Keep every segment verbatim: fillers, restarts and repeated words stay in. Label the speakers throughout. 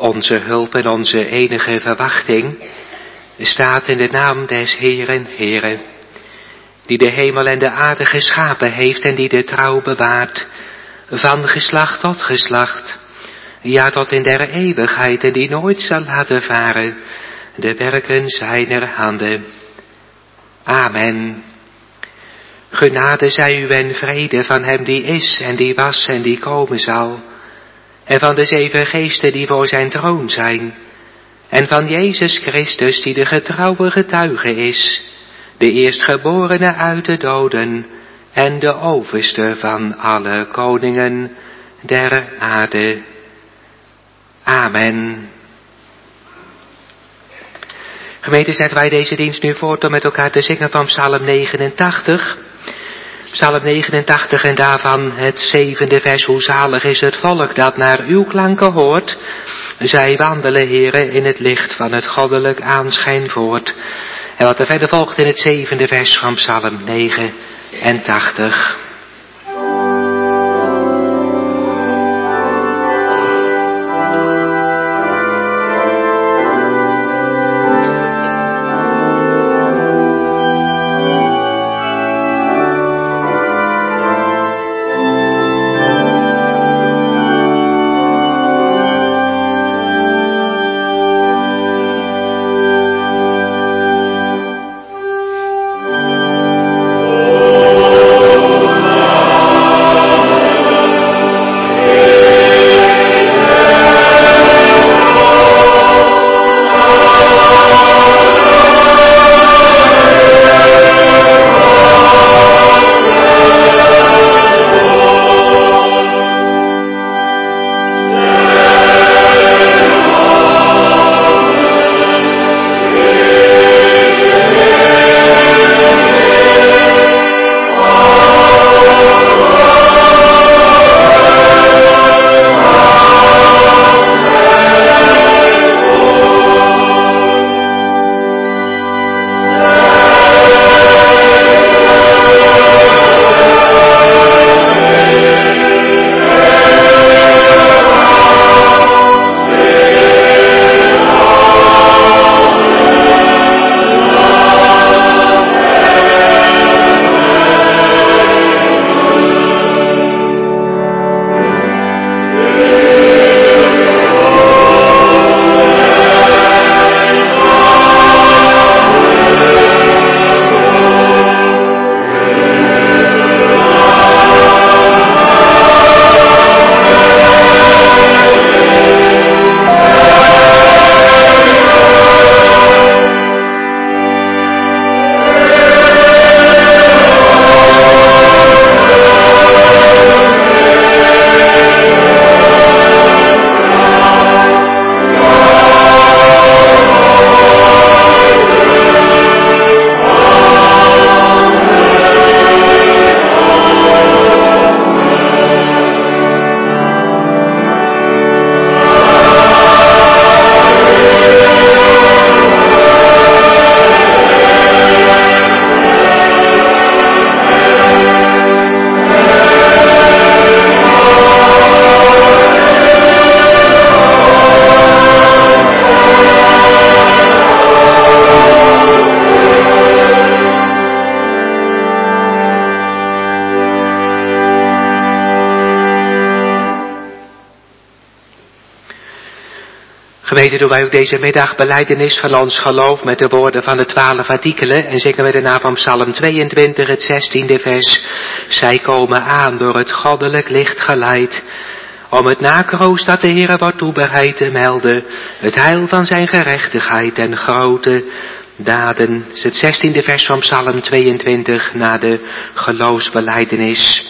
Speaker 1: Onze hulp en onze enige verwachting staat in de naam des Heeren, Heere, die de hemel en de aarde geschapen heeft en die de trouw bewaart, van geslacht tot geslacht, ja tot in der eeuwigheid, en die nooit zal laten varen de werken zijner handen. Amen. Genade zij u en vrede van hem die is en die was en die komen zal, en van de zeven geesten die voor zijn troon zijn, en van Jezus Christus die de getrouwe getuige is, de eerstgeborene uit de doden en de overste van alle koningen der aarde. Amen. Gemeente, zetten wij deze dienst nu voort om met elkaar te zingen van Psalm negenentachtig. Psalm negenentachtig en daarvan het zevende vers. Hoe zalig is het volk dat naar uw klanken hoort. Zij wandelen, Heere, in het licht van het goddelijk aanschijn voort. En wat er verder volgt in het zevende vers van Psalm negenentachtig. Gemeente, doen wij ook deze middag belijdenis van ons geloof met de woorden van de twaalf artikelen en zingen we daarna van Psalm tweeëntwintig, het zestiende vers. Zij komen aan door het goddelijk licht geleid, om het nakroost dat de Heere wordt toebereid te melden, het heil van zijn gerechtigheid en grote daden. Het is het zestiende vers van Psalm tweeëntwintig na de geloofsbelijdenis.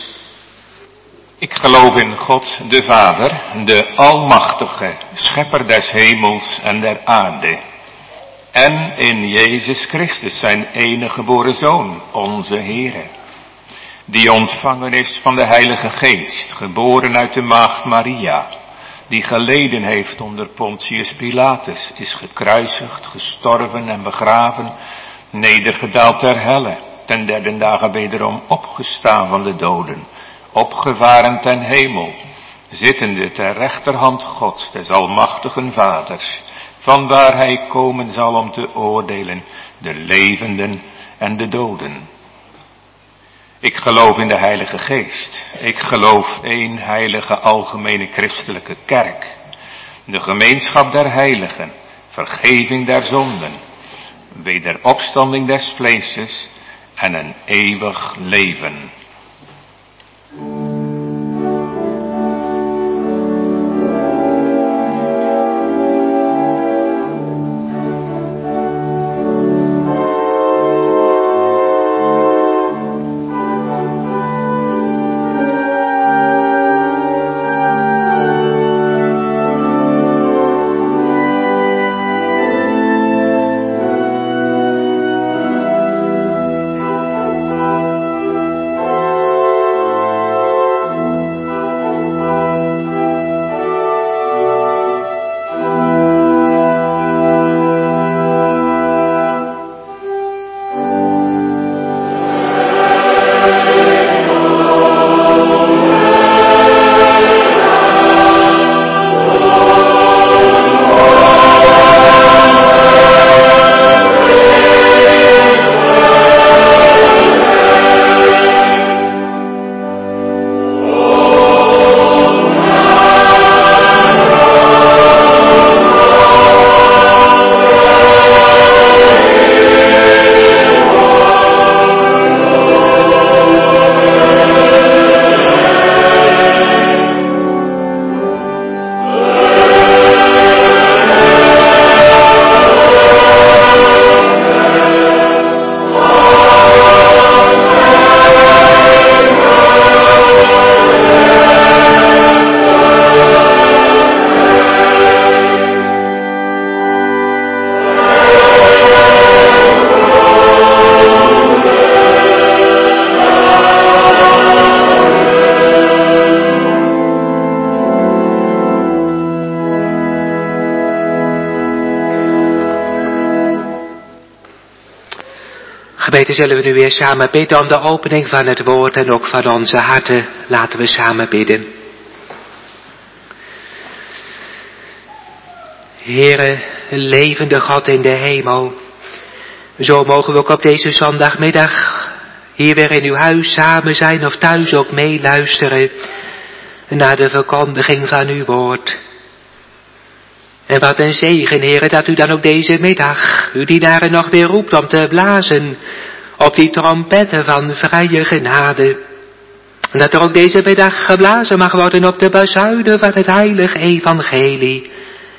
Speaker 2: Ik geloof in God, de Vader, de Almachtige, Schepper des hemels en der aarde. En in Jezus Christus, zijn enige geboren Zoon, onze Heere. Die ontvangen is van de Heilige Geest, geboren uit de maagd Maria. Die geleden heeft onder Pontius Pilatus, is gekruisigd, gestorven en begraven, nedergedaald ter helle, ten derde dagen wederom opgestaan van de doden, opgevaren ten hemel, zittende ter rechterhand Gods, des almachtigen Vaders, vanwaar hij komen zal om te oordelen de levenden en de doden. Ik geloof in de Heilige Geest. Ik geloof één heilige algemene christelijke kerk, de gemeenschap der heiligen, vergeving der zonden, wederopstanding des vleeses en een eeuwig leven.
Speaker 1: Gemeente, zullen we nu weer samen bidden om de opening van het woord en ook van onze harten. Laten we samen bidden. Heere, levende God in de hemel, zo mogen we ook op deze zondagmiddag hier weer in uw huis samen zijn of thuis ook meeluisteren naar de verkondiging van uw woord. En wat een zegen, Heere, dat u dan ook deze middag uw dienaren nog weer roept om te blazen op die trompetten van vrije genade. En dat er ook deze middag geblazen mag worden op de bazuinen van het heilige evangelie.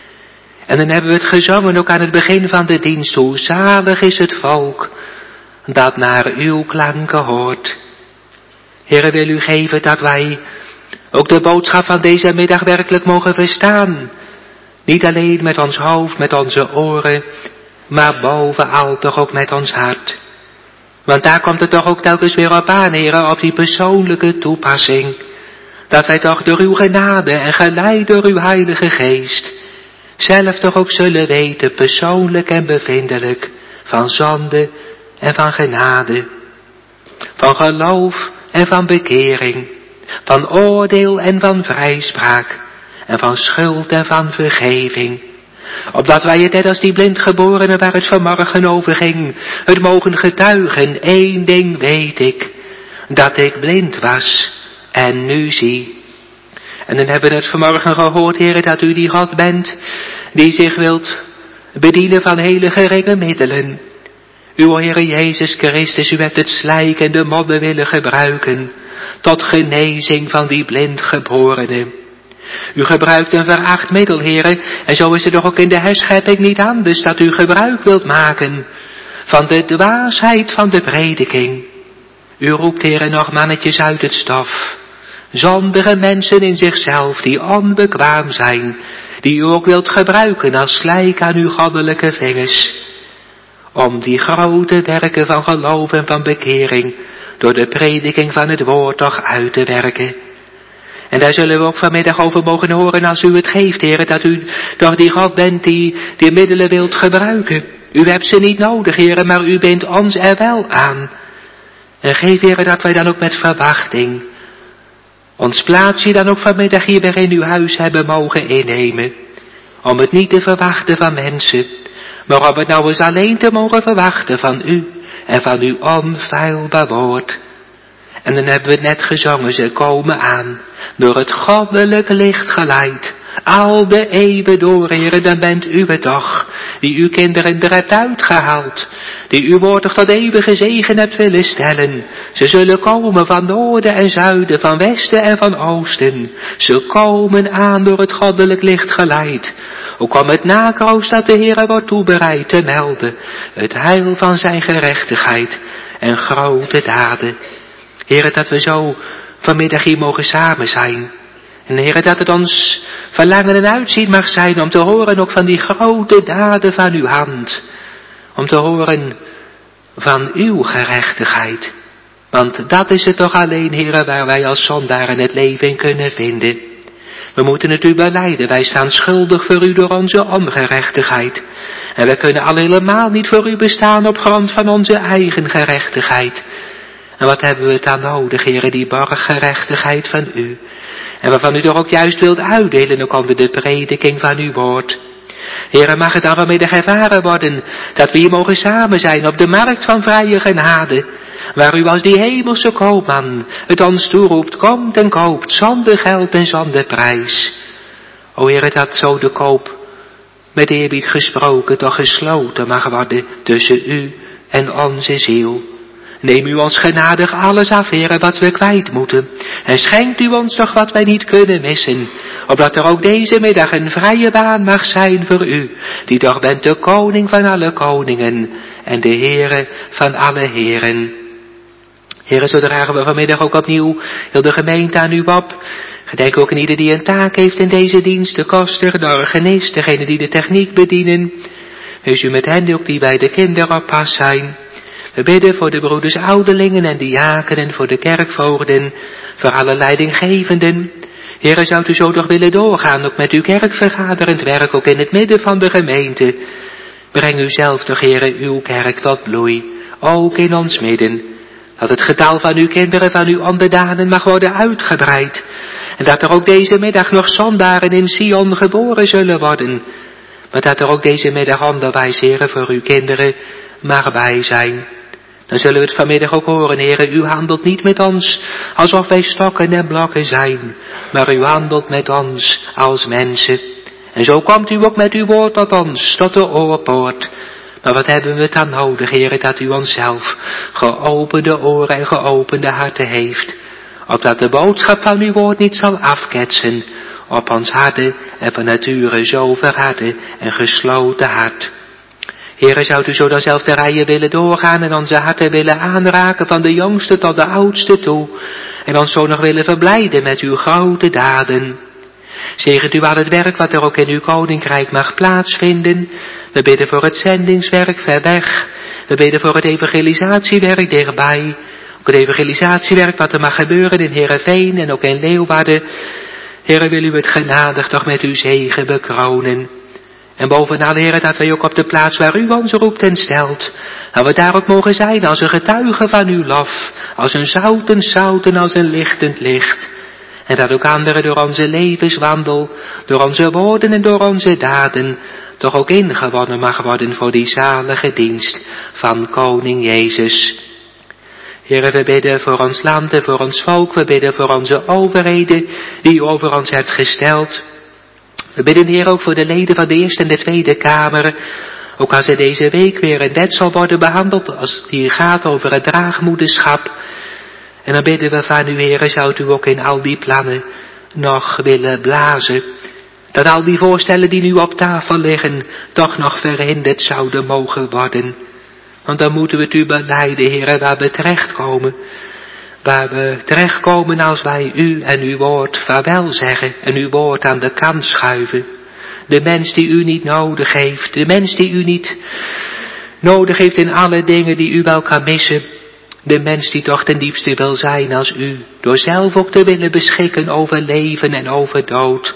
Speaker 1: En dan hebben we het gezongen ook aan het begin van de dienst, hoe zalig is het volk dat naar uw klanken hoort. Heere, wil u geven dat wij ook de boodschap van deze middag werkelijk mogen verstaan. Niet alleen met ons hoofd, met onze oren, maar bovenal toch ook met ons hart. Want daar komt het toch ook telkens weer op aan, Heere, op die persoonlijke toepassing. Dat wij toch door uw genade en geleid door uw heilige geest zelf toch ook zullen weten, persoonlijk en bevindelijk, van zonde en van genade. Van geloof en van bekering, van oordeel en van vrijspraak, en van schuld en van vergeving. Opdat wij het net als die blindgeborene waar het vanmorgen over ging, het mogen getuigen, één ding weet ik, dat ik blind was en nu zie. En dan hebben we het vanmorgen gehoord, Heere, dat u die God bent, die zich wilt bedienen van hele geringe middelen. Uw Heere Jezus Christus, u hebt het slijk en de modder willen gebruiken, tot genezing van die blindgeborene. U gebruikt een veracht middel, Heere, en zo is het toch ook in de herschepping niet anders, dat u gebruik wilt maken van de dwaasheid van de prediking. U roept, Heere, nog mannetjes uit het stof, zondige mensen in zichzelf, die onbekwaam zijn, die u ook wilt gebruiken als slijk aan uw goddelijke vingers, om die grote werken van geloof en van bekering door de prediking van het woord toch uit te werken. En daar zullen we ook vanmiddag over mogen horen als u het geeft, Heere, dat u toch die God bent die die middelen wilt gebruiken. U hebt ze niet nodig, Heere, maar u bindt ons er wel aan. En geef, Heere, dat wij dan ook met verwachting ons plaatsje dan ook vanmiddag hier weer in uw huis hebben mogen innemen. Om het niet te verwachten van mensen, maar om het nou eens alleen te mogen verwachten van u en van uw onfeilbaar woord. En dan hebben we het net gezongen, ze komen aan, door het goddelijk licht geleid. Al de eeuwen door, Heere, dan bent u het toch, die uw kinderen er hebt uitgehaald, die uw woord toch tot eeuwige zegen hebt willen stellen. Ze zullen komen van noorden en zuiden, van westen en van oosten. Ze komen aan door het goddelijk licht geleid. Ook om het nakroost dat de Heere wordt toebereid te melden, het heil van zijn gerechtigheid en grote daden. Heere, dat we zo vanmiddag hier mogen samen zijn. En Heere, dat het ons verlangen en uitzien mag zijn om te horen ook van die grote daden van uw hand. Om te horen van uw gerechtigheid. Want dat is het toch alleen, Heere, waar wij als zondaren het leven in kunnen vinden. We moeten het u belijden, wij staan schuldig voor u door onze ongerechtigheid. En wij kunnen al helemaal niet voor u bestaan op grond van onze eigen gerechtigheid. En wat hebben we dan nodig, Heere, die borggerechtigheid van u. En waarvan u toch ook juist wilt uitdelen, ook onder de prediking van uw woord. Heere, mag het dan vanmiddag ervaren worden, dat we hier mogen samen zijn op de markt van vrije genade, waar u als die hemelse koopman het ons toeroept, komt en koopt, zonder geld en zonder prijs. O Heere, dat zo de koop, met eerbied gesproken, toch gesloten mag worden tussen u en onze ziel. Neem u ons genadig alles af, Heere, wat we kwijt moeten. En schenkt u ons toch wat wij niet kunnen missen. Opdat er ook deze middag een vrije baan mag zijn voor u. Die toch bent de koning van alle koningen. En de Heere van alle heren. Heere, zo dragen we vanmiddag ook opnieuw heel de gemeente aan u op. Gedenk ook aan ieder die een taak heeft in deze dienst. De koster, de organist, degene die de techniek bedienen. Wees u met hen ook die bij de kinderoppas zijn. We bidden voor de broeders ouderlingen en diakenen, voor de kerkvoogden, voor alle leidinggevenden. Heere, zou u zo toch willen doorgaan, ook met uw kerkvergaderend werk, ook in het midden van de gemeente. Breng u zelf toch, Heere, uw kerk tot bloei, ook in ons midden. Dat het getal van uw kinderen, van uw onderdanen mag worden uitgebreid. En dat er ook deze middag nog zondaren in Sion geboren zullen worden. Maar dat er ook deze middag onderwijs, Heere, voor uw kinderen mag bij zijn. Dan zullen we het vanmiddag ook horen, Heere, u handelt niet met ons alsof wij stokken en blokken zijn, maar u handelt met ons als mensen. En zo komt u ook met uw woord tot ons, tot de oorpoort. Maar wat hebben we dan nodig, Heere, dat u onszelf geopende oren en geopende harten heeft, opdat de boodschap van uw woord niet zal afketsen op ons harde en van nature zo verharde en gesloten hart. Heere, zou u zo dan zelf de rijen willen doorgaan en onze harten willen aanraken van de jongste tot de oudste toe. En ons zo nog willen verblijden met uw grote daden. Zegent u al het werk wat er ook in uw koninkrijk mag plaatsvinden. We bidden voor het zendingswerk ver weg. We bidden voor het evangelisatiewerk dichtbij. Ook het evangelisatiewerk wat er mag gebeuren in Heerenveen en ook in Leeuwarden. Heere, wil u het genadig toch met uw zegen bekronen. En bovenal, Heere, dat wij ook op de plaats waar u ons roept en stelt, dat we daar ook mogen zijn als een getuige van uw lof, als een zoutend zout en als een lichtend licht. En dat ook anderen door onze levenswandel, door onze woorden en door onze daden, toch ook ingewonnen mag worden voor die zalige dienst van Koning Jezus. Heere, we bidden voor ons land en voor ons volk, we bidden voor onze overheden die u over ons hebt gesteld. We bidden, Heer, ook voor de leden van de Eerste en de Tweede Kamer. Ook als er deze week weer een wet zal worden behandeld, als die gaat over het draagmoederschap. En dan bidden we van u, Heer, zou u ook in al die plannen nog willen blazen. Dat al die voorstellen die nu op tafel liggen, toch nog verhinderd zouden mogen worden. Want dan moeten we het u belijden, Heer, waar we terechtkomen. Waar we terechtkomen als wij u en uw woord vaarwel zeggen en uw woord aan de kant schuiven. De mens die u niet nodig heeft, de mens die u niet nodig heeft in alle dingen die u wel kan missen. De mens die toch ten diepste wil zijn als u, door zelf ook te willen beschikken over leven en over dood.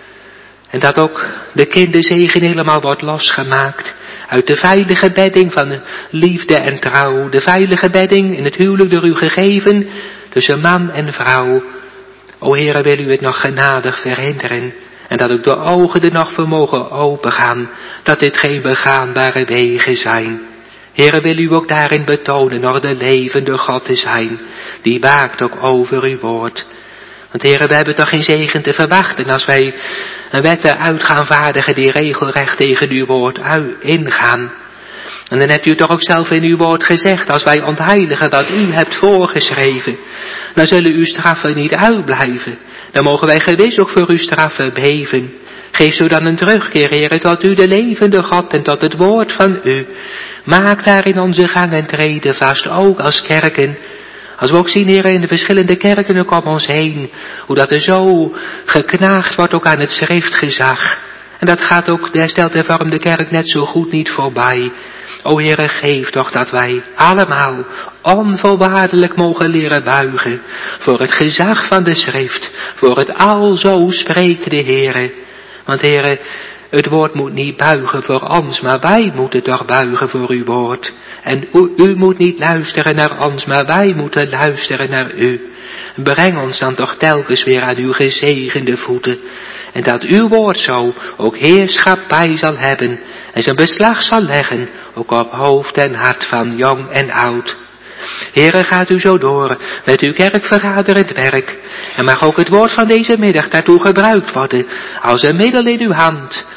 Speaker 1: En dat ook de kinderzegen helemaal wordt losgemaakt uit de veilige bedding van liefde en trouw. De veilige bedding in het huwelijk door u gegeven tussen man en vrouw. O Heere, wil u het nog genadig verhinderen, en dat ook de ogen er nog voor mogen opengaan, dat dit geen begaanbare wegen zijn. Heere, wil u ook daarin betonen nog de levende God te zijn, die waakt ook over uw woord. Want Heere, we hebben toch geen zegen te verwachten als wij een wetten uit gaan vaardigen die regelrecht tegen uw woord ingaan. En dan hebt u toch ook zelf in uw woord gezegd, als wij ontheiligen wat u hebt voorgeschreven, dan zullen uw straffen niet uitblijven. Dan mogen wij gewis ook voor uw straffen beven. Geef zo dan een terugkeer, Heere, tot u de levende God en tot het woord van u. Maak daar in onze gang en treden vast, ook als kerken. Als we ook zien, Heere, in de verschillende kerken ook om ons heen, hoe dat er zo geknaagd wordt ook aan het schriftgezag. En dat gaat ook de hersteld hervormde kerk net zo goed niet voorbij. O Heere, geef toch dat wij allemaal onvoorwaardelijk mogen leren buigen voor het gezag van de schrift, voor het alzo spreekt de Heere. Want Heere, het woord moet niet buigen voor ons, maar wij moeten toch buigen voor uw woord. En u, u moet niet luisteren naar ons, maar wij moeten luisteren naar u. Breng ons dan toch telkens weer aan uw gezegende voeten. En dat uw woord zo ook heerschappij zal hebben en zijn beslag zal leggen, ook op hoofd en hart van jong en oud. Heere, gaat u zo door met uw kerkvergaderend werk. En mag ook het woord van deze middag daartoe gebruikt worden als een middel in uw hand.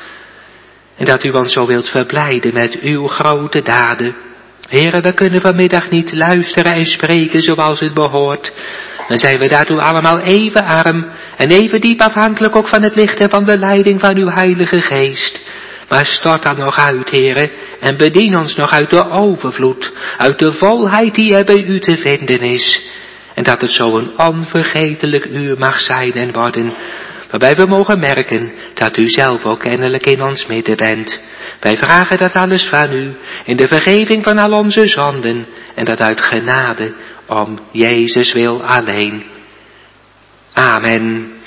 Speaker 1: En dat u ons zo wilt verblijden met uw grote daden. Heere, we kunnen vanmiddag niet luisteren en spreken zoals het behoort. Dan zijn we daartoe allemaal even arm en even diep afhankelijk ook van het licht en van de leiding van uw Heilige Geest. Maar stort dan nog uit, Heere, en bedien ons nog uit de overvloed, uit de volheid die er bij u te vinden is. En dat het zo een onvergetelijk uur mag zijn en worden, waarbij we mogen merken dat u zelf ook kennelijk in ons midden bent. Wij vragen dat alles van u, in de vergeving van al onze zonden, en dat uit genade, om Jezus wil alleen. Amen.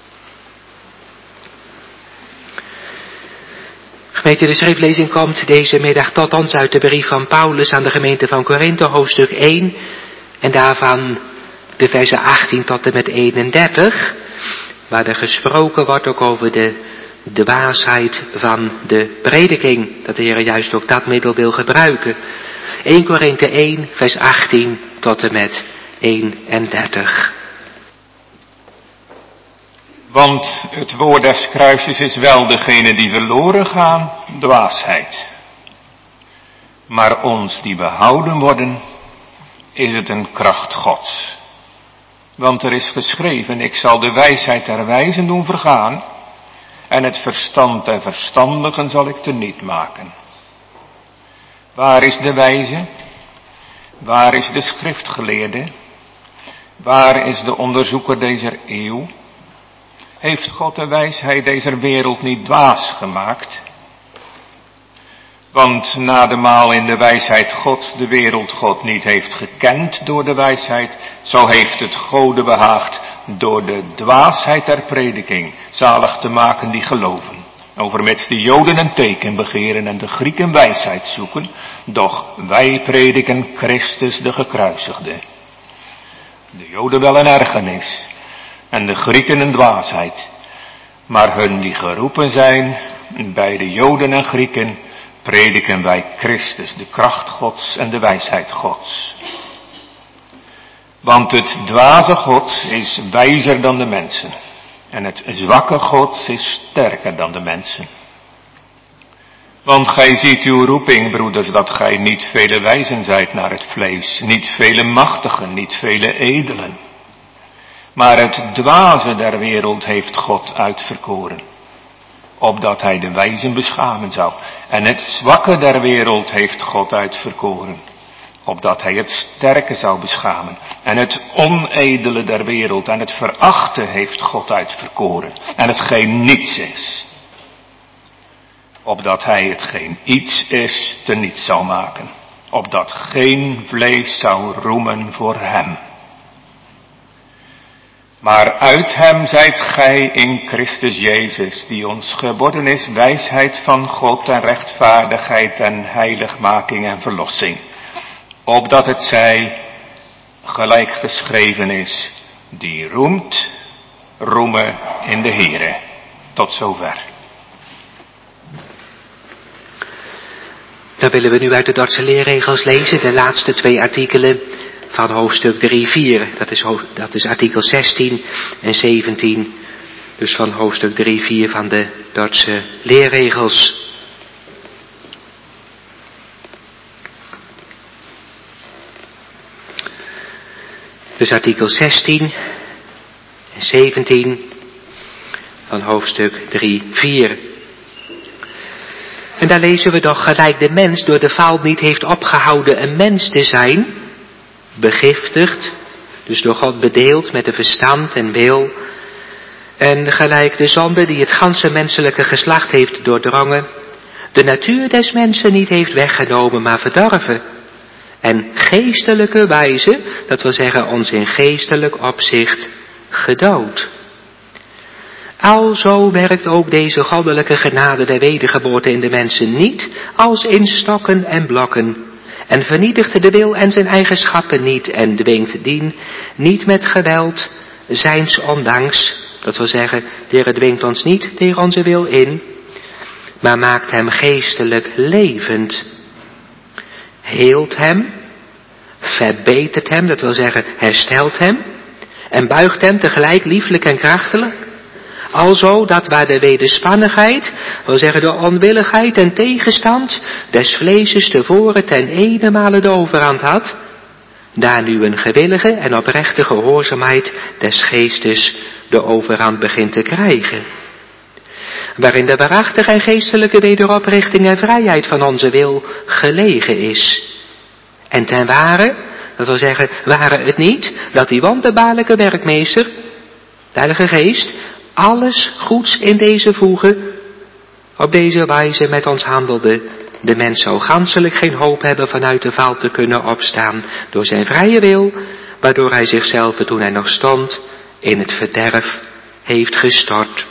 Speaker 1: Gemeente, de schriftlezing komt deze middag tot ons uit de brief van Paulus aan de gemeente van Korinthe, hoofdstuk één, en daarvan de versen achttien tot en met eenendertig, waar er gesproken wordt ook over de dwaasheid van de prediking, dat de Heer juist ook dat middel wil gebruiken. eerste Korinthe één, vers achttien tot en met eenendertig.
Speaker 2: Want het woord des kruises is wel degene die verloren gaan, dwaasheid. Maar ons die behouden worden, is het een kracht Gods. Want er is geschreven, ik zal de wijsheid der wijzen doen vergaan, en het verstand der verstandigen zal ik teniet maken. Waar is de wijze? Waar is de schriftgeleerde? Waar is de onderzoeker deze eeuw? Heeft God de wijsheid deze wereld niet dwaas gemaakt? Want nademaal in de wijsheid Gods de wereld God niet heeft gekend door de wijsheid, zo heeft het Gode behaagd door de dwaasheid der prediking zalig te maken die geloven. Overmits de Joden een teken begeren en de Grieken wijsheid zoeken, doch wij prediken Christus de gekruisigde. De Joden wel een ergernis en de Grieken een dwaasheid, maar hun die geroepen zijn, bij de Joden en Grieken, prediken wij Christus, de kracht Gods en de wijsheid Gods. Want het dwaze Gods is wijzer dan de mensen, en het zwakke Gods is sterker dan de mensen. Want gij ziet uw roeping, broeders, dat gij niet vele wijzen zijt naar het vlees, niet vele machtigen, niet vele edelen. Maar het dwaze der wereld heeft God uitverkoren, opdat hij de wijzen beschamen zou. En het zwakke der wereld heeft God uitverkoren, opdat hij het sterke zou beschamen. En het onedele der wereld en het verachte heeft God uitverkoren, en hetgeen niets is, opdat hij hetgeen iets is teniet zou maken, opdat geen vlees zou roemen voor hem. Maar uit hem zijt gij in Christus Jezus, die ons geboden is wijsheid van God en rechtvaardigheid en heiligmaking en verlossing. Opdat het zij, gelijk geschreven is, die roemt, roemen in de Heere. Tot zover.
Speaker 1: Dan willen we nu uit de Dordtse leerregels lezen de laatste twee artikelen van hoofdstuk drie vier. Dat is, dat is artikel zestien en zeventien. Dus van hoofdstuk drie vier van de Dordtse leerregels. Dus artikel zestien en zeventien van hoofdstuk drie vier. En daar lezen we toch: gelijk de mens door de val niet heeft opgehouden een mens te zijn, begiftigd, dus door God bedeeld met de verstand en wil, en gelijk de zonde die het ganse menselijke geslacht heeft doordrongen, de natuur des mensen niet heeft weggenomen, maar verdorven, en geestelijke wijze, dat wil zeggen ons in geestelijk opzicht, gedood. Alzo werkt ook deze goddelijke genade der wedergeboorte in de mensen niet als in stokken en blokken, en vernietigt de wil en zijn eigenschappen niet, en dwingt dien niet met geweld, zijns ondanks, dat wil zeggen, de Heer dwingt ons niet tegen onze wil in, maar maakt hem geestelijk levend, heelt hem, verbetert hem, dat wil zeggen, herstelt hem, en buigt hem tegelijk lieflijk en krachtelijk. Alzo dat waar de wederspannigheid, wil zeggen de onwilligheid en tegenstand des vleeses tevoren ten enemale de overhand had, daar nu een gewillige en oprechte gehoorzaamheid des geestes de overhand begint te krijgen. Waarin de waarachtige en geestelijke wederoprichting en vrijheid van onze wil gelegen is. En ten ware, dat wil zeggen, ware het niet dat die wonderbaarlijke werkmeester, de Heilige Geest, alles goeds in deze voegen, op deze wijze met ons handelde, de mens zou ganselijk geen hoop hebben vanuit de val te kunnen opstaan door zijn vrije wil, waardoor hij zichzelf toen hij nog stond in het verderf heeft gestort.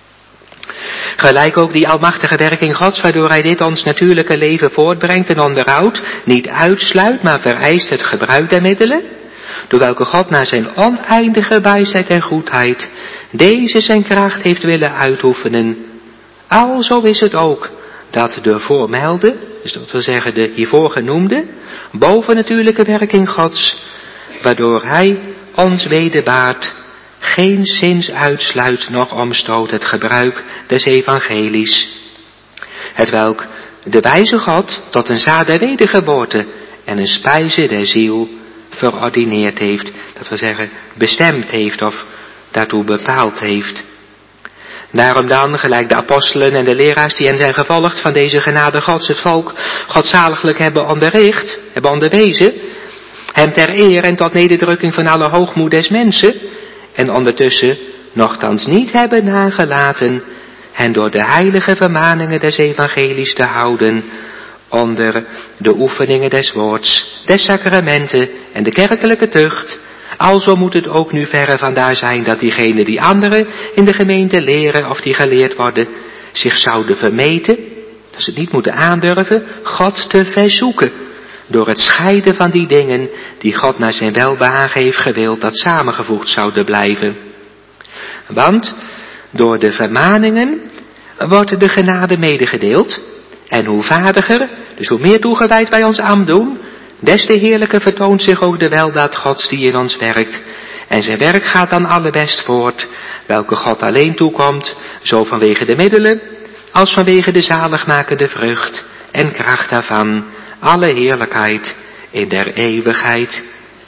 Speaker 1: Gelijk ook die almachtige werking Gods, waardoor hij dit ons natuurlijke leven voortbrengt en onderhoudt, niet uitsluit, maar vereist het gebruik der middelen, door welke God naar zijn oneindige wijsheid en goedheid deze zijn kracht heeft willen uitoefenen. Alzo is het ook dat de voormelde, dus dat wil zeggen de hiervoor genoemde, bovennatuurlijke werking Gods, waardoor hij ons wederbaart, geen zins uitsluit noch omstoot het gebruik des evangelies, hetwelk de wijze God tot een zaad der wedergeboorte en een spijze der ziel verordineerd heeft, dat wil zeggen bestemd heeft of daartoe bepaald heeft. Daarom dan, gelijk de apostelen en de leraars die hen zijn gevolgd van deze genade Gods het volk godzaliglijk hebben onderricht, hebben onderwezen, hem ter eer en tot nederdrukking van alle hoogmoed des mensen, en ondertussen nochtans niet hebben nagelaten hen door de heilige vermaningen des evangelies te houden onder de oefeningen des woords, des sacramenten en de kerkelijke tucht. Alzo moet het ook nu verre vandaar zijn dat diegenen die anderen in de gemeente leren of die geleerd worden, zich zouden vermeten, dat ze het niet moeten aandurven, God te verzoeken, door het scheiden van die dingen die God naar zijn welbehagen heeft gewild dat samengevoegd zouden blijven. Want door de vermaningen wordt de genade medegedeeld, en hoe vaardiger, dus hoe meer toegewijd wij ons ambt doen, des te heerlijker vertoont zich ook de weldaad Gods die in ons werkt. En zijn werk gaat dan allerbest voort, welke God alleen toekomt, zo vanwege de middelen, als vanwege de zaligmakende vrucht en kracht daarvan, alle heerlijkheid in der eeuwigheid.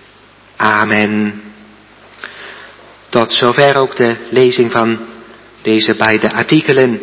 Speaker 1: Amen. Tot zover ook de lezing van deze beide artikelen.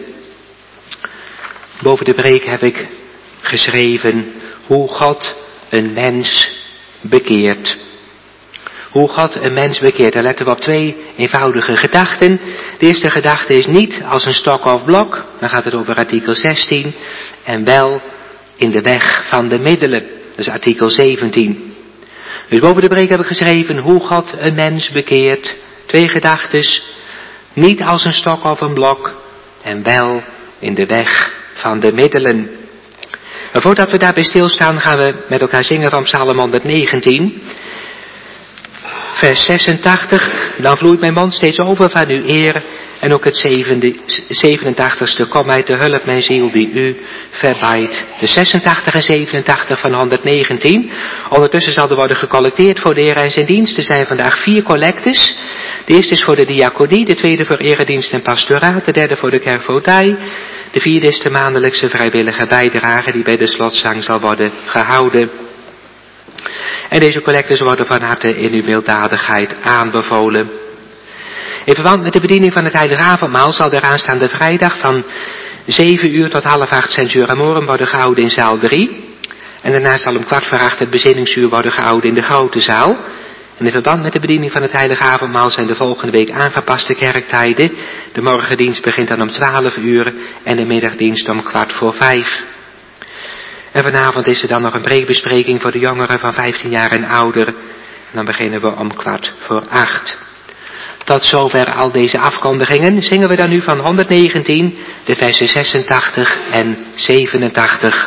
Speaker 1: Boven de preek heb ik geschreven hoe God een mens bekeert. Hoe God een mens bekeert. Daar letten we op twee eenvoudige gedachten. De eerste gedachte is niet als een stok of blok. Dan gaat het over artikel zestien. En wel in de weg van de middelen. Dat is artikel zeventien. Dus boven de preek heb ik geschreven hoe God een mens bekeert. Twee gedachtes. Niet als een stok of een blok. En wel in de weg van de middelen. Maar voordat we daarbij stilstaan gaan we met elkaar zingen van Psalm honderdnegentien. vers zesentachtig. Dan vloeit mijn mond steeds over van uw eer. En ook het zevenentachtigste, kom mij te hulp, mijn ziel die u verbijt. De zesentachtig en zevenentachtig van honderdnegentien. Ondertussen zal er worden gecollecteerd voor de Heer en zijn dienst. Er zijn vandaag vier collectes. De eerste is voor de diaconie, de tweede voor eredienst en pastoraat, de derde voor de kerkvoogdij. De vierde is de maandelijkse vrijwillige bijdrage die bij de slotzang zal worden gehouden. En deze collectes worden van harte in uw milddadigheid aanbevolen. In verband met de bediening van het Heilige Avondmaal zal de aanstaande vrijdag van zeven uur tot half acht Sensuuramorum worden gehouden in zaal drie. En daarna zal om kwart voor acht het bezinningsuur worden gehouden in de grote zaal. En in verband met de bediening van het Heilige Avondmaal zijn de volgende week aangepaste kerktijden. De morgendienst begint dan om twaalf uur en de middagdienst om kwart voor vijf. En vanavond is er dan nog een preekbespreking voor de jongeren van vijftien jaar en ouder. En dan beginnen we om kwart voor acht. Tot zover al deze afkondigingen. Zingen we dan nu van honderdnegentien, de versen zesentachtig en zevenentachtig.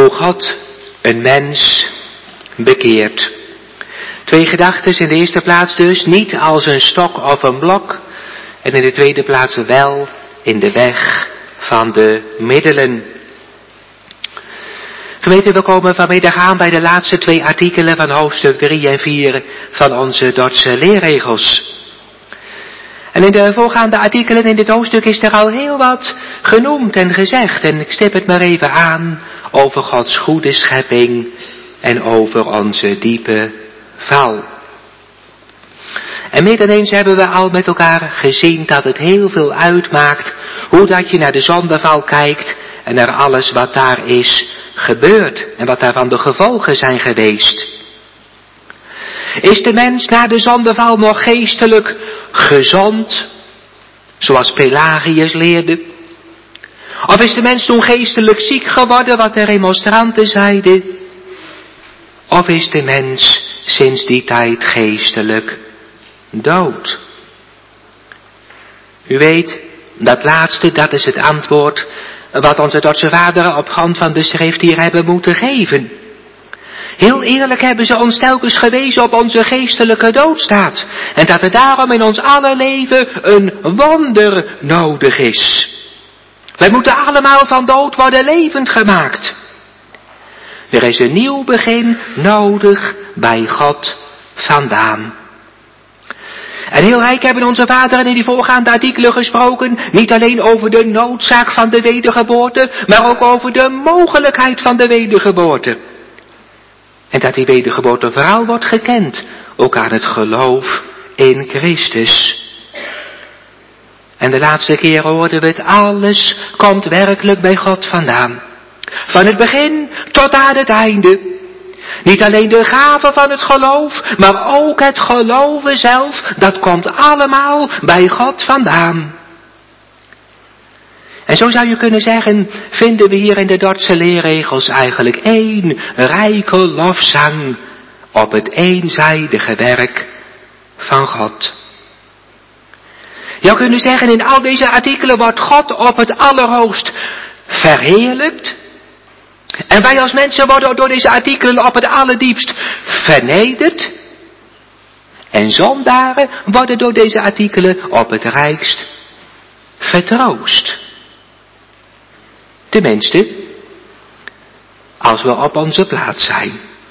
Speaker 1: hoe God een mens bekeert. Twee gedachten. In de eerste plaats dus niet als een stok of een blok. En in de tweede plaats wel in de weg van de middelen. Gemeente, we komen vanmiddag aan bij de laatste twee artikelen van hoofdstuk drie en vier van onze Dordtse leerregels. En in de voorgaande artikelen in dit hoofdstuk is er al heel wat genoemd en gezegd. En ik stip het maar even aan over Gods goede schepping en over onze diepe val. En meer dan eens hebben we al met elkaar gezien dat het heel veel uitmaakt hoe dat je naar de zondeval kijkt en naar alles wat daar is gebeurd en wat daarvan de gevolgen zijn geweest. Is de mens na de zondeval nog geestelijk gezond, zoals Pelagius leerde? Of is de mens toen geestelijk ziek geworden, wat de remonstranten zeiden? Of is de mens sinds die tijd geestelijk dood? U weet, dat laatste, dat is het antwoord wat onze Dordtse vaderen op grond van de schrift hier hebben moeten geven. Heel eerlijk hebben ze ons telkens gewezen op onze geestelijke doodstaat. En dat er daarom in ons aller leven een wonder nodig is. Wij moeten allemaal van dood worden levend gemaakt. Er is een nieuw begin nodig bij God vandaan. En heel rijk hebben onze vaderen in die voorgaande artikelen gesproken, niet alleen over de noodzaak van de wedergeboorte, maar ook over de mogelijkheid van de wedergeboorte. En dat die wedergeboorte vooral wordt gekend, ook aan het geloof in Christus. En de laatste keer hoorden we het, alles komt werkelijk bij God vandaan. Van het begin tot aan het einde. Niet alleen de gave van het geloof, maar ook het geloven zelf, dat komt allemaal bij God vandaan. En zo zou je kunnen zeggen, vinden we hier in de Dordtse leerregels eigenlijk één rijke lofzang op het eenzijdige werk van God. Je zou kunnen zeggen, in al deze artikelen wordt God op het allerhoogst verheerlijkt. En wij als mensen worden door deze artikelen op het allerdiepst vernederd. En zondaren worden door deze artikelen op het rijkst vertroost. Tenminste, als we op onze plaats zijn.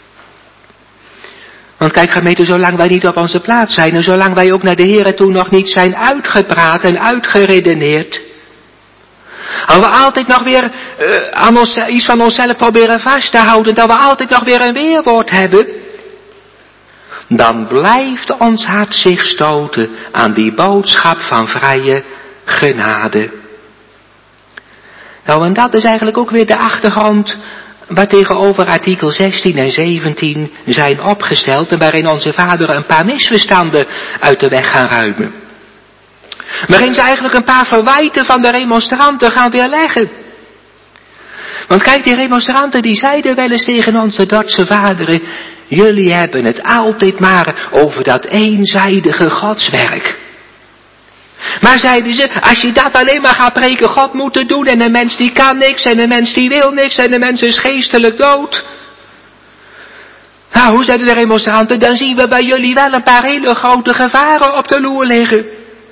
Speaker 1: Want kijk gemeente, zolang wij niet op onze plaats zijn en zolang wij ook naar de Heere toe nog niet zijn uitgepraat en uitgeredeneerd, en we altijd nog weer uh, aan ons, iets van onszelf proberen vast te houden, dat we altijd nog weer een weerwoord hebben, dan blijft ons hart zich stoten aan die boodschap van vrije genade. Nou, en dat is eigenlijk ook weer de achtergrond waar tegenover artikel zestien en zeventien zijn opgesteld en waarin onze vaderen een paar misverstanden uit de weg gaan ruimen. Waarin ze eigenlijk een paar verwijten van de remonstranten gaan weerleggen. Want kijk, die remonstranten die zeiden wel eens tegen onze Dordtse vaderen, jullie hebben het altijd maar over dat eenzijdige godswerk. Maar zeiden ze, als je dat alleen maar gaat preken, God moet het doen en de mens die kan niks en de mens die wil niks en de mens is geestelijk dood. Nou, hoe zeiden de remonstranten, dan zien we bij jullie wel een paar hele grote gevaren op de loer liggen.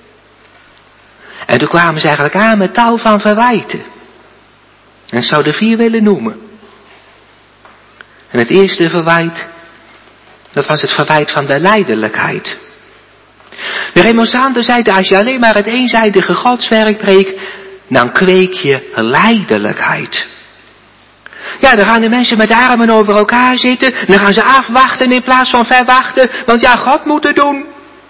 Speaker 1: En toen kwamen ze eigenlijk aan met tal van verwijten. En ik zou er vier willen noemen. En het eerste verwijt, dat was het verwijt van de lijdelijkheid. De remonstranten zeiden, als je alleen maar het eenzijdige godswerk preekt, dan kweek je lijdelijkheid. Ja, dan gaan de mensen met de armen over elkaar zitten, dan gaan ze afwachten in plaats van verwachten, want ja, God moet het doen.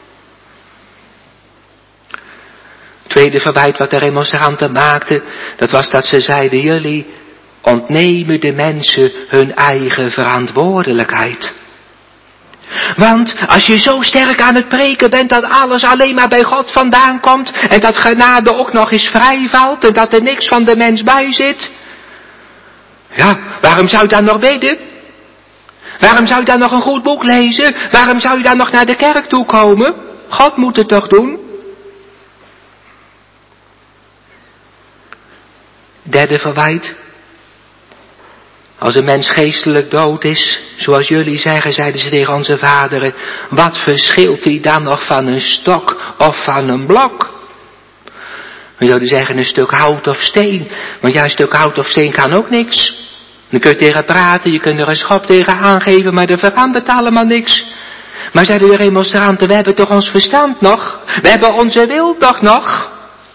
Speaker 1: Tweede verwijt wat de remonstranten maakten, dat was dat ze zeiden, jullie ontnemen de mensen hun eigen verantwoordelijkheid. Want als je zo sterk aan het preken bent dat alles alleen maar bij God vandaan komt en dat genade ook nog eens vrijvalt en dat er niks van de mens bij zit. Ja, waarom zou je dan nog bidden? Waarom zou je dan nog een goed boek lezen? Waarom zou je dan nog naar de kerk toe komen? God moet het toch doen? Derde verwijt. Als een mens geestelijk dood is, zoals jullie zeggen, zeiden ze tegen onze vaderen, wat verschilt hij dan nog van een stok of van een blok? We zouden zeggen een stuk hout of steen, want ja, een stuk hout of steen kan ook niks. Dan kun je tegen praten, je kunt er een schop tegen aangeven, maar er verandert allemaal niks. Maar zeiden de remonstranten, we hebben toch ons verstand nog? We hebben onze wil toch nog?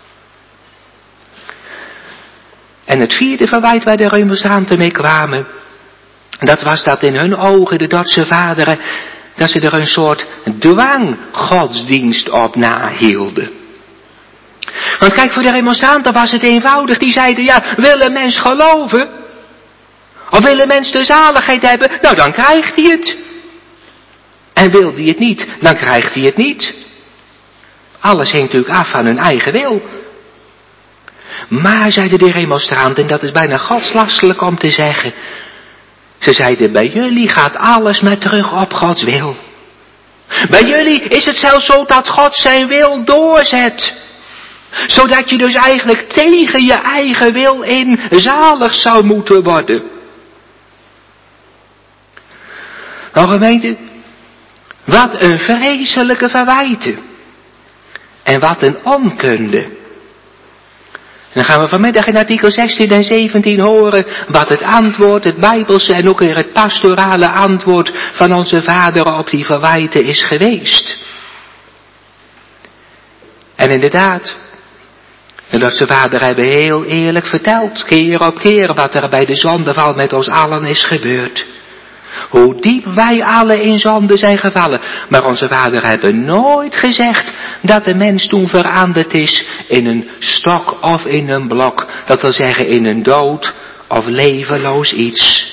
Speaker 1: En het vierde verwijt waar de remonstranten mee kwamen, dat was dat in hun ogen, de Dordtse vaderen, dat ze er een soort dwanggodsdienst op nahielden. Want kijk, voor de remonstranten was het eenvoudig, die zeiden, ja, wil een mens geloven? Of wil een mens de zaligheid hebben? Nou, dan krijgt hij het. En wil hij het niet, dan krijgt hij het niet. Alles hangt natuurlijk af van hun eigen wil. Maar, zeiden de remonstranten, en dat is bijna godslastelijk om te zeggen, ze zeiden, bij jullie gaat alles maar terug op Gods wil. Bij jullie is het zelfs zo dat God zijn wil doorzet. Zodat je dus eigenlijk tegen je eigen wil in zalig zou moeten worden. Nou gemeente, wat een vreselijke verwijten. En wat een onkunde. En dan gaan we vanmiddag in artikel zestien en zeventien horen wat het antwoord, het Bijbelse en ook weer het pastorale antwoord van onze vaderen op die verwijten is geweest. En inderdaad, de Dordtse vaderen hebben heel eerlijk verteld, keer op keer, wat er bij de zondeval met ons allen is gebeurd. Hoe diep wij alle in zonde zijn gevallen. Maar onze vaderen hebben nooit gezegd dat de mens toen veranderd is in een stok of in een blok. Dat wil zeggen in een dood of levenloos iets.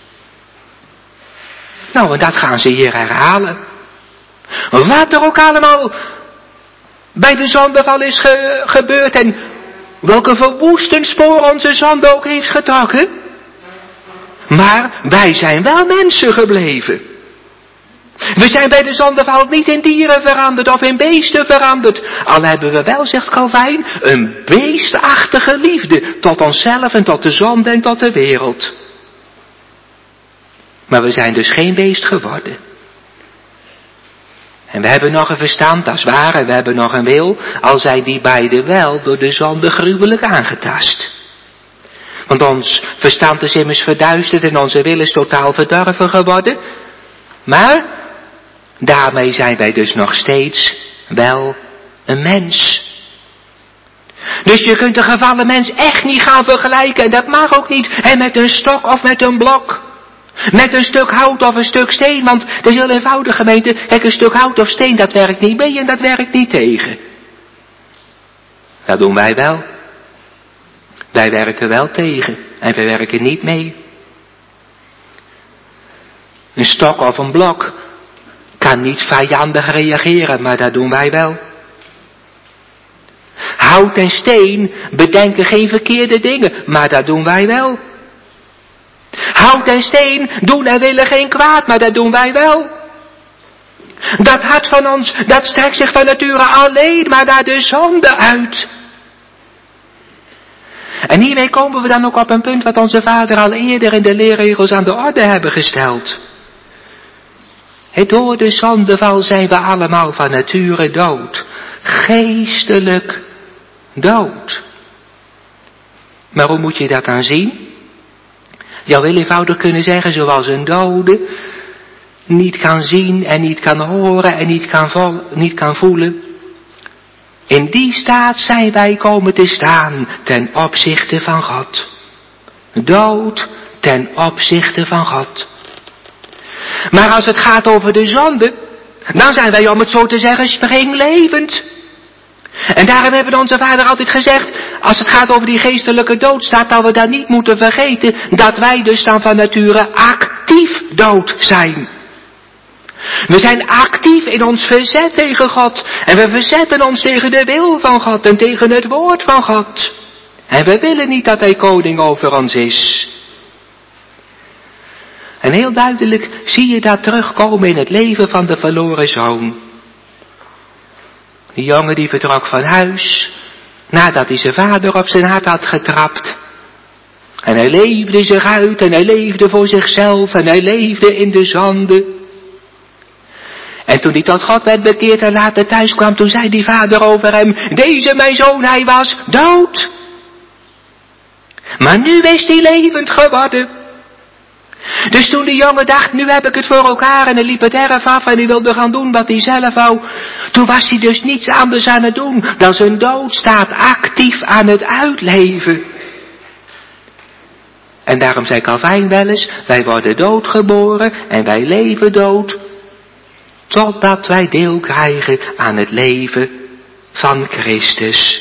Speaker 1: Nou, en dat gaan ze hier herhalen. Wat er ook allemaal bij de zondeval is ge- gebeurd en welke verwoestend spoor onze zonde ook heeft getrokken. Maar wij zijn wel mensen gebleven. We zijn bij de zondeval niet in dieren veranderd of in beesten veranderd. Al hebben we wel, zegt Calvijn, een beestachtige liefde tot onszelf en tot de zonde en tot de wereld. Maar we zijn dus geen beest geworden. En we hebben nog een verstand, dat is waar, en we hebben nog een wil, al zijn die beide wel door de zonde gruwelijk aangetast. Want ons verstand is immers verduisterd en onze wil is totaal verdorven geworden. Maar daarmee zijn wij dus nog steeds wel een mens. Dus je kunt de gevallen mens echt niet gaan vergelijken. En dat mag ook niet. En met een stok of met een blok. Met een stuk hout of een stuk steen. Want het is heel eenvoudig, gemeente. Kijk, een stuk hout of steen, dat werkt niet mee en dat werkt niet tegen. Dat doen wij wel. Wij werken wel tegen en wij werken niet mee. Een stok of een blok kan niet vijandig reageren, maar dat doen wij wel. Hout en steen bedenken geen verkeerde dingen, maar dat doen wij wel. Hout en steen doen en willen geen kwaad, maar dat doen wij wel. Dat hart van ons, dat strekt zich van nature alleen maar naar de zonde uit. En hiermee komen we dan ook op een punt wat onze vader al eerder in de leerregels aan de orde hebben gesteld. He, door de zondeval zijn we allemaal van nature dood. Geestelijk dood. Maar hoe moet je dat dan zien? Je zou heel eenvoudig kunnen zeggen, zoals een dode niet kan zien en niet kan horen en niet kan, vol, niet kan voelen. In die staat zijn wij komen te staan ten opzichte van God. Dood ten opzichte van God. Maar als het gaat over de zonde, dan zijn wij, om het zo te zeggen, springlevend. En daarom hebben onze vader altijd gezegd, als het gaat over die geestelijke doodstaat, dat we dan niet moeten vergeten dat wij dus dan van nature actief dood zijn. We zijn actief in ons verzet tegen God. En we verzetten ons tegen de wil van God en tegen het woord van God. En we willen niet dat hij koning over ons is. En heel duidelijk zie je dat terugkomen in het leven van de verloren zoon. Die jongen die vertrok van huis, nadat hij zijn vader op zijn hart had getrapt. En hij leefde zich uit en hij leefde voor zichzelf en hij leefde in de zonde. En toen hij tot God werd bekeerd en later thuis kwam, toen zei die vader over hem, deze mijn zoon, hij was dood. Maar nu is hij levend geworden. Dus toen de jongen dacht, nu heb ik het voor elkaar, en hij liep het erf af en hij wilde gaan doen wat hij zelf wou, toen was hij dus niets anders aan het doen dan zijn doodstaat actief aan het uitleven. En daarom zei Calvijn wel eens, wij worden doodgeboren en wij leven dood, totdat wij deel krijgen aan het leven van Christus.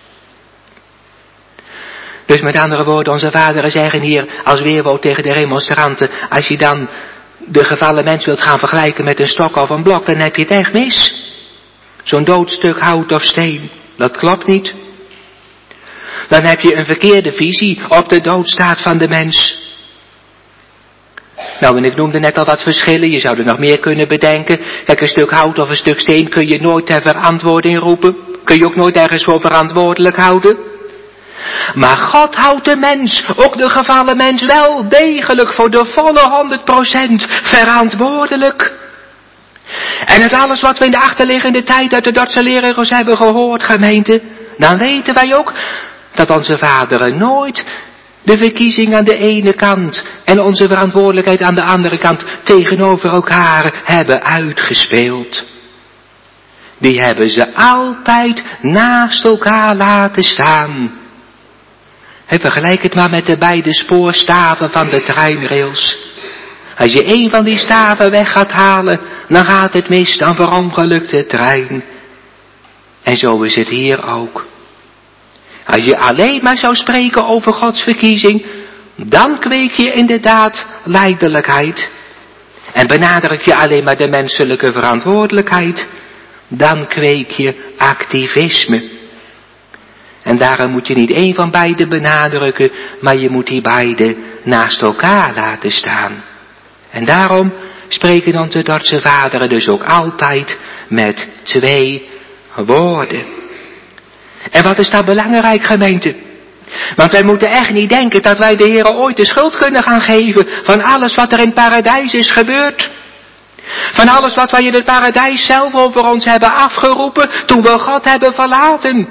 Speaker 1: Dus met andere woorden, onze vaderen zeggen hier als weerwoord tegen de remonstranten, als je dan de gevallen mens wilt gaan vergelijken met een stok of een blok, dan heb je het echt mis. Zo'n dood stuk hout of steen, dat klopt niet. Dan heb je een verkeerde visie op de doodstaat van de mens. Nou, en ik noemde net al wat verschillen, je zou er nog meer kunnen bedenken. Kijk, een stuk hout of een stuk steen kun je nooit ter verantwoording roepen. Kun je ook nooit ergens voor verantwoordelijk houden. Maar God houdt de mens, ook de gevallen mens, wel degelijk voor de volle honderd procent verantwoordelijk. En uit alles wat we in de achterliggende tijd uit de Dordtse leerregels hebben gehoord, gemeente, dan weten wij ook dat onze vaderen nooit de verkiezing aan de ene kant en onze verantwoordelijkheid aan de andere kant tegenover elkaar hebben uitgespeeld. Die hebben ze altijd naast elkaar laten staan. En vergelijk het maar met de beide spoorstaven van de treinrails. Als je een van die staven weg gaat halen, dan gaat het mis, dan verongelukt de trein. En zo is het hier ook. Als je alleen maar zou spreken over Gods verkiezing, dan kweek je inderdaad lijdelijkheid. En benadruk je alleen maar de menselijke verantwoordelijkheid, dan kweek je activisme. En daarom moet je niet één van beide benadrukken, maar je moet die beide naast elkaar laten staan. En daarom spreken onze Dordtse vaderen dus ook altijd met twee woorden. En wat is dat belangrijk, gemeente? Want wij moeten echt niet denken dat wij de Heer ooit de schuld kunnen gaan geven van alles wat er in het paradijs is gebeurd. Van alles wat wij in het paradijs zelf over ons hebben afgeroepen toen we God hebben verlaten.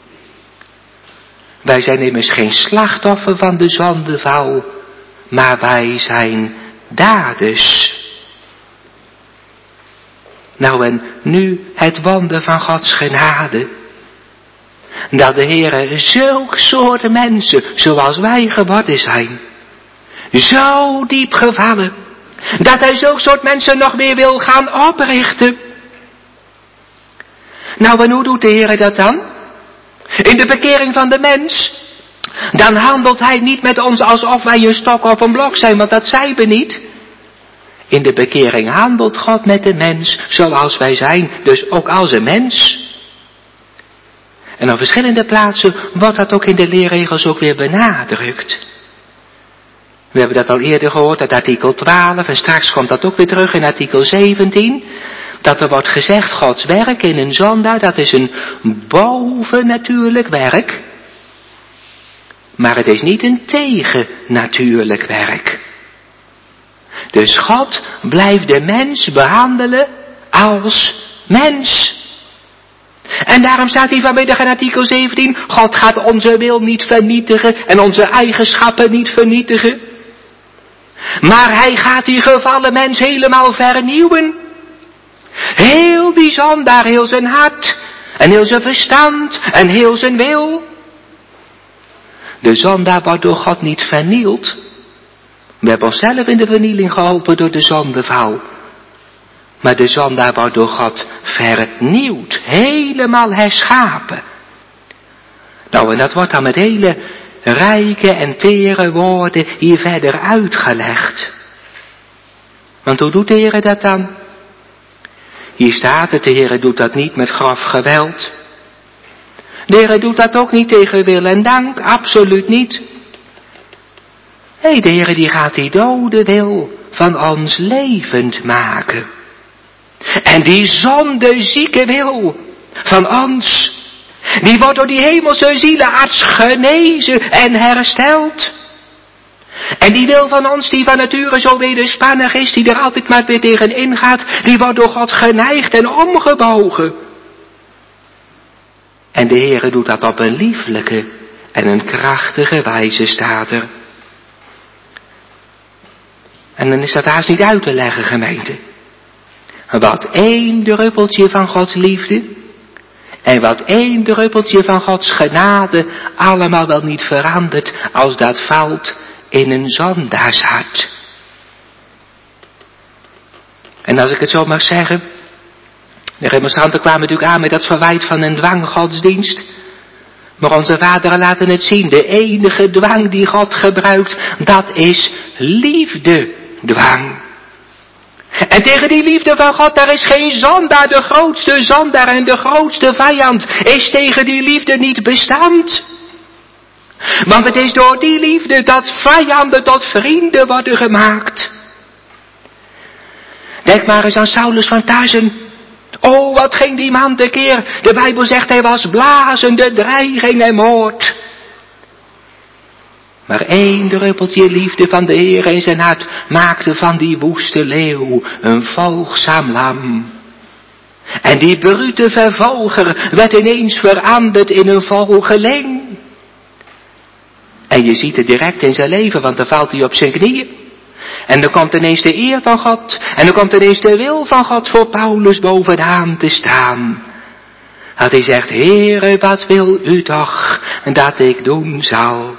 Speaker 1: Wij zijn immers geen slachtoffer van de zondeval, maar wij zijn daders. Nou, en nu het wonder van Gods genade. Dat de Heere zulk soort mensen, zoals wij geworden zijn, zo diep gevallen, dat hij zulk soort mensen nog weer wil gaan oprichten. Nou, en hoe doet de Heere dat dan? In de bekering van de mens, dan handelt hij niet met ons alsof wij een stok of een blok zijn, want dat zijn we niet. In de bekering handelt God met de mens zoals wij zijn, dus ook als een mens. En op verschillende plaatsen wordt dat ook in de leerregels ook weer benadrukt. We hebben dat al eerder gehoord uit artikel twaalf en straks komt dat ook weer terug in artikel zeventien. Dat er wordt gezegd, Gods werk in een zondaar, dat is een bovennatuurlijk werk. Maar het is niet een tegennatuurlijk werk. Dus God blijft de mens behandelen als mens. En daarom staat hier vanmiddag in artikel zeventien, God gaat onze wil niet vernietigen en onze eigenschappen niet vernietigen. Maar hij gaat die gevallen mens helemaal vernieuwen. Heel die zondaar, heel zijn hart en heel zijn verstand en heel zijn wil. De zondaar wordt door God niet vernield. We hebben onszelf in de vernieling geholpen door de zondeval. Maar de zondaar wordt door God vernieuwd, helemaal herschapen. Nou, en dat wordt dan met hele rijke en tere woorden hier verder uitgelegd. Want hoe doet de Heer dat dan? Hier staat het, de Heer doet dat niet met grof geweld. De Heer doet dat ook niet tegen wil en dank, absoluut niet. Nee, de Heer die gaat die dode wil van ons levend maken. En die zondezieke wil van ons, die wordt door die hemelse zielenarts genezen en hersteld. En die wil van ons, die van nature zo wederspannig is, die er altijd maar weer tegen ingaat, die wordt door God geneigd en omgebogen. En de Heere doet dat op een lieflijke en een krachtige wijze, staat er. En dan is dat haast niet uit te leggen, gemeente. Wat één druppeltje van Gods liefde en wat één druppeltje van Gods genade allemaal wel niet verandert als dat valt in een zondaarshart. En als ik het zo mag zeggen, de remonstranten kwamen natuurlijk aan met dat verwijt van een dwanggodsdienst. Maar onze vaderen laten het zien, de enige dwang die God gebruikt, dat is liefdedwang. En tegen die liefde van God, daar is geen zondaar, de grootste zondaar en de grootste vijand, is tegen die liefde niet bestand. Want het is door die liefde dat vijanden tot vrienden worden gemaakt. Denk maar eens aan Saulus van Tarsen. Oh, wat ging die man tekeer. De Bijbel zegt hij was blazende dreiging en moord. Maar één druppeltje liefde van de Heer in zijn hart maakte van die woeste leeuw een volgzaam lam. En die brute vervolger werd ineens veranderd in een volgeling. En je ziet het direct in zijn leven, want dan valt hij op zijn knieën. En dan komt ineens de eer van God. En dan komt ineens de wil van God voor Paulus bovenaan te staan. Dat hij zegt, Heere, wat wil u toch dat ik doen zal?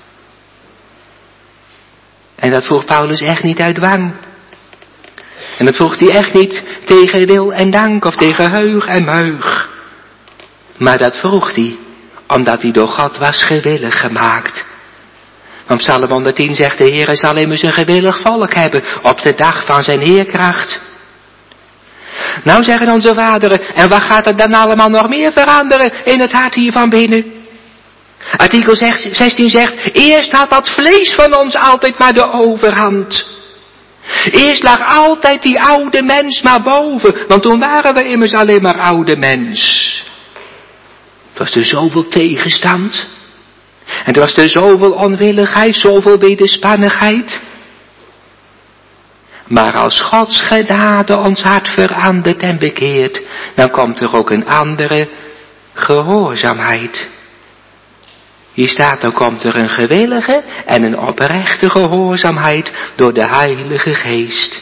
Speaker 1: En dat vroeg Paulus echt niet uit dwang. En dat vroeg hij echt niet tegen wil en dank of tegen heug en meug. Maar dat vroeg hij omdat hij door God was gewillig gemaakt. Want Psalm honderdtien zegt, de Heer zal immers een gewillig volk hebben op de dag van zijn heerkracht. Nou zeggen onze vaderen, en wat gaat er dan allemaal nog meer veranderen in het hart hier van binnen? Artikel zestien zegt, eerst had dat vlees van ons altijd maar de overhand. Eerst lag altijd die oude mens maar boven, want toen waren we immers alleen maar oude mens. Het was er zoveel tegenstand. En er was er zoveel onwilligheid, zoveel wederspannigheid. Maar als Gods genade ons hart verandert en bekeert, dan komt er ook een andere gehoorzaamheid. Hier staat, dan komt er een gewillige en een oprechte gehoorzaamheid door de Heilige Geest.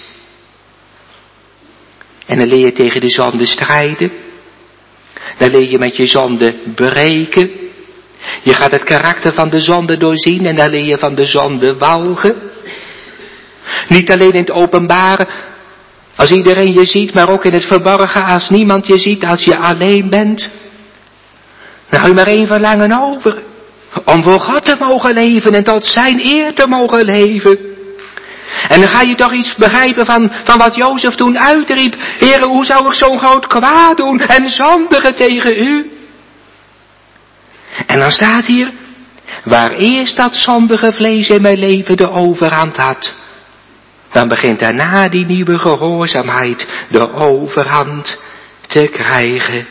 Speaker 1: En dan leer je tegen de zonde strijden. Dan leer je met je zonde breken. Je gaat het karakter van de zonde doorzien en dan leer je van de zonde walgen. Niet alleen in het openbare, als iedereen je ziet, maar ook in het verborgen, als niemand je ziet, als je alleen bent. Dan hou je maar één verlangen over, om voor God te mogen leven en tot zijn eer te mogen leven. En dan ga je toch iets begrijpen van, van wat Jozef toen uitriep. Heere, hoe zou ik zo'n groot kwaad doen en zondigen tegen u? En dan staat hier, waar eerst dat zondige vlees in mijn leven de overhand had, dan begint daarna die nieuwe gehoorzaamheid de overhand te krijgen.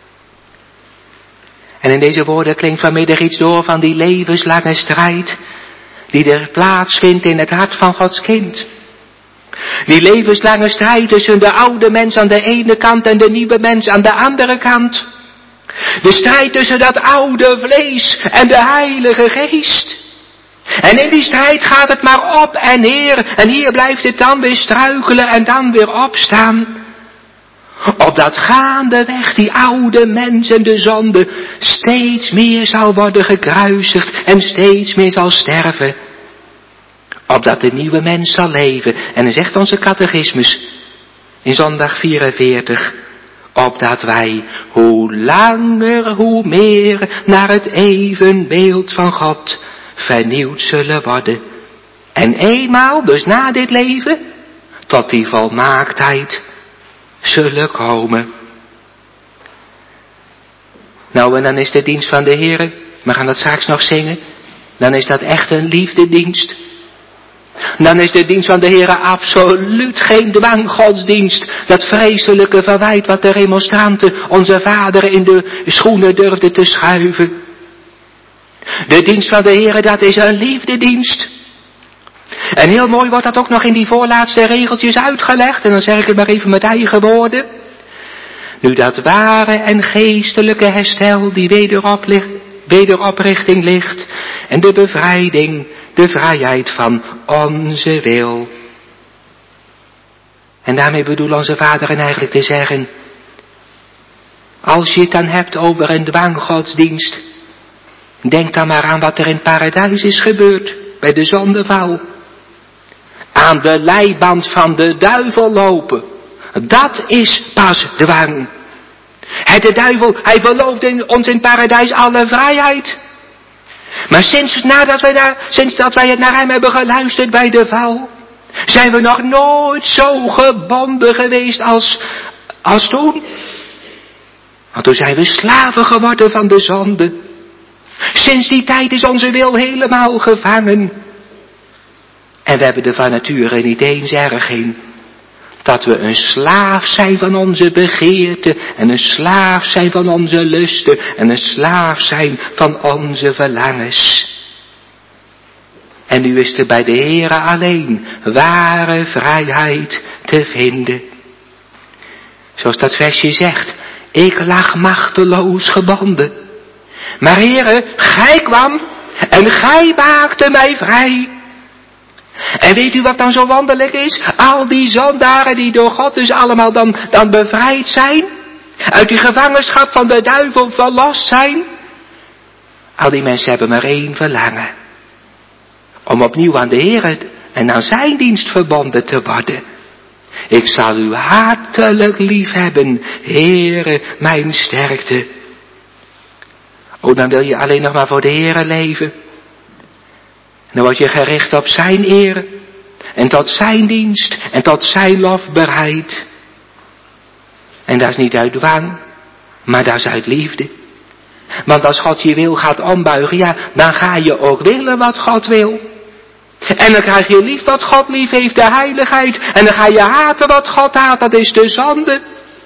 Speaker 1: En in deze woorden klinkt vanmiddag iets door van die levenslange strijd die er plaatsvindt in het hart van Gods kind. Die levenslange strijd tussen de oude mens aan de ene kant en de nieuwe mens aan de andere kant. De strijd tussen dat oude vlees en de Heilige Geest. En in die strijd gaat het maar op en neer. En hier blijft het dan weer struikelen en dan weer opstaan. Opdat gaandeweg die oude mens en de zonde steeds meer zal worden gekruisigd en steeds meer zal sterven. Opdat de nieuwe mens zal leven. En dan zegt onze catechismus in zondag vierenveertig. Opdat wij hoe langer hoe meer naar het evenbeeld van God vernieuwd zullen worden. En eenmaal, dus na dit leven, tot die volmaaktheid zullen komen. Nou, en dan is de dienst van de Heere, we gaan dat straks nog zingen, dan is dat echt een liefdedienst. Dan is de dienst van de Heere absoluut geen dwanggodsdienst. Dat vreselijke verwijt wat de remonstranten onze vaderen in de schoenen durfden te schuiven. De dienst van de Heere, dat is een liefdedienst. En heel mooi wordt dat ook nog in die voorlaatste regeltjes uitgelegd. En dan zeg ik het maar even met eigen woorden. Nu dat ware en geestelijke herstel, die wederopli- wederoprichting ligt. En de bevrijding, de vrijheid van onze wil. En daarmee bedoelt onze Vader en eigenlijk te zeggen. Als je het dan hebt over een dwanggodsdienst. Denk dan maar aan wat er in het paradijs is gebeurd. Bij de zondeval. Aan de leiband van de duivel lopen. Dat is pas dwang. Hij, de duivel, hij belooft in, ons in het paradijs alle vrijheid. Maar sinds, nadat wij naar, sinds dat wij het naar hem hebben geluisterd bij de val. Zijn we nog nooit zo gebonden geweest als, als toen. Want toen zijn we slaven geworden van de zonde. Sinds die tijd is onze wil helemaal gevangen. En we hebben er van nature niet eens erg in. Dat we een slaaf zijn van onze begeerten. En een slaaf zijn van onze lusten. En een slaaf zijn van onze verlangens. En nu is er bij de Heere alleen ware vrijheid te vinden. Zoals dat versje zegt. Ik lag machteloos gebonden. Maar Heere, gij kwam en gij maakte mij vrij. En weet u wat dan zo wonderlijk is? Al die zondaren die door God dus allemaal dan, dan bevrijd zijn. Uit die gevangenschap van de duivel verlost zijn. Al die mensen hebben maar één verlangen. Om opnieuw aan de Heer en aan zijn dienst verbonden te worden. Ik zal u hartelijk lief hebben, Heere, mijn sterkte. Oh, dan wil je alleen nog maar voor de Heere leven. Dan word je gericht op zijn eer. En tot zijn dienst. En tot zijn lof bereid. En dat is niet uit dwang. Maar dat is uit liefde. Want als God je wil gaat ombuigen. Ja, dan ga je ook willen wat God wil. En dan krijg je lief wat God lief heeft. De heiligheid. En dan ga je haten wat God haat. Dat is de zonde.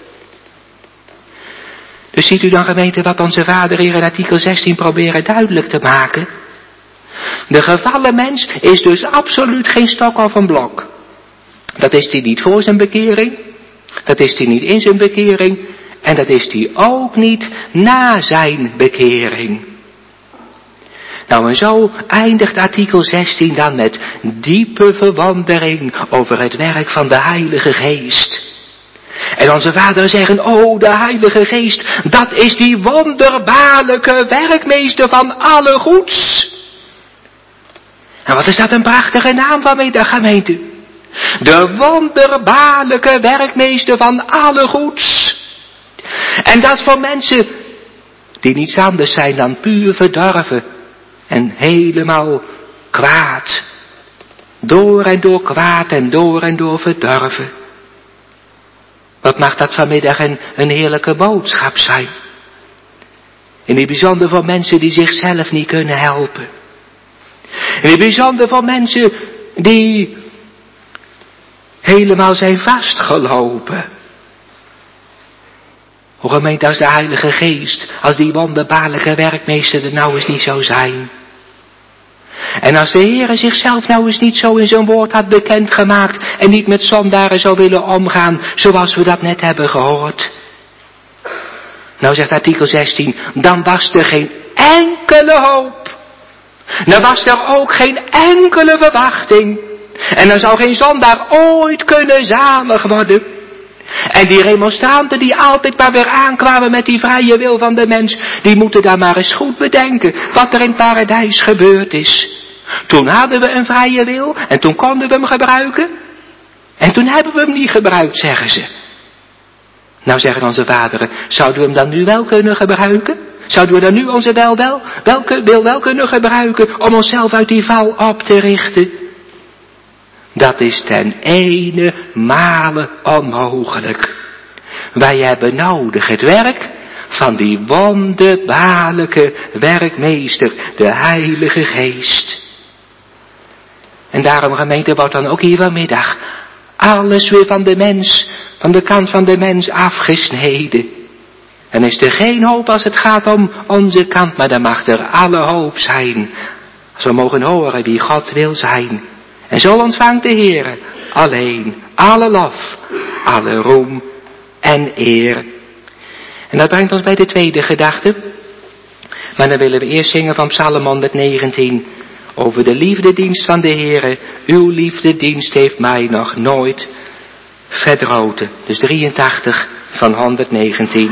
Speaker 1: Dus ziet u dan gemeente wat onze Vader hier in artikel zestien proberen duidelijk te maken. De gevallen mens is dus absoluut geen stok of een blok. Dat is hij niet voor zijn bekering. Dat is hij niet in zijn bekering. En dat is hij ook niet na zijn bekering. Nou en zo eindigt artikel zestien dan met diepe verwondering over het werk van de Heilige Geest. En onze vaderen zeggen, oh de Heilige Geest, dat is die wonderbaarlijke werkmeester van alle goeds. En wat is dat een prachtige naam van de gemeente. De wonderbaarlijke werkmeester van alle goeds. En dat voor mensen die niets anders zijn dan puur verdorven. En helemaal kwaad. Door en door kwaad en door en door verdorven. Wat mag dat vanmiddag een, een heerlijke boodschap zijn. In het bijzonder voor mensen die zichzelf niet kunnen helpen. In het bijzonder voor mensen die helemaal zijn vastgelopen. O gemeente, als de Heilige Geest, als die wonderbaarlijke werkmeester er nou eens niet zou zijn. En als de Heere zichzelf nou eens niet zo in zijn woord had bekendgemaakt en niet met zondaren zou willen omgaan zoals we dat net hebben gehoord. Nou zegt artikel zestien, dan was er geen enkele hoop. Dan was er ook geen enkele verwachting. En dan zou geen zondaar ooit kunnen zalig worden. En die remonstranten die altijd maar weer aankwamen met die vrije wil van de mens, die moeten daar maar eens goed bedenken wat er in het paradijs gebeurd is. Toen hadden we een vrije wil en toen konden we hem gebruiken. En toen hebben we hem niet gebruikt, zeggen ze. Nou zeggen onze vaderen, zouden we hem dan nu wel kunnen gebruiken? Zouden we dan nu onze wel, wel, welke wil wel kunnen gebruiken om onszelf uit die val op te richten? Dat is ten ene male onmogelijk. Wij hebben nodig het werk van die wonderbaarlijke werkmeester, de Heilige Geest. En daarom gemeente wordt dan ook hier vanmiddag alles weer van de mens, van de kant van de mens afgesneden. Dan is er geen hoop als het gaat om onze kant, maar dan mag er alle hoop zijn. Als we mogen horen wie God wil zijn. En zo ontvangt de Heere alleen alle lof, alle roem en eer. En dat brengt ons bij de tweede gedachte. Maar dan willen we eerst zingen van Psalm honderdnegentien. Over de liefdedienst van de Heere. Uw liefdedienst heeft mij nog nooit verdroten. Dus drieëntachtig van honderdnegentien.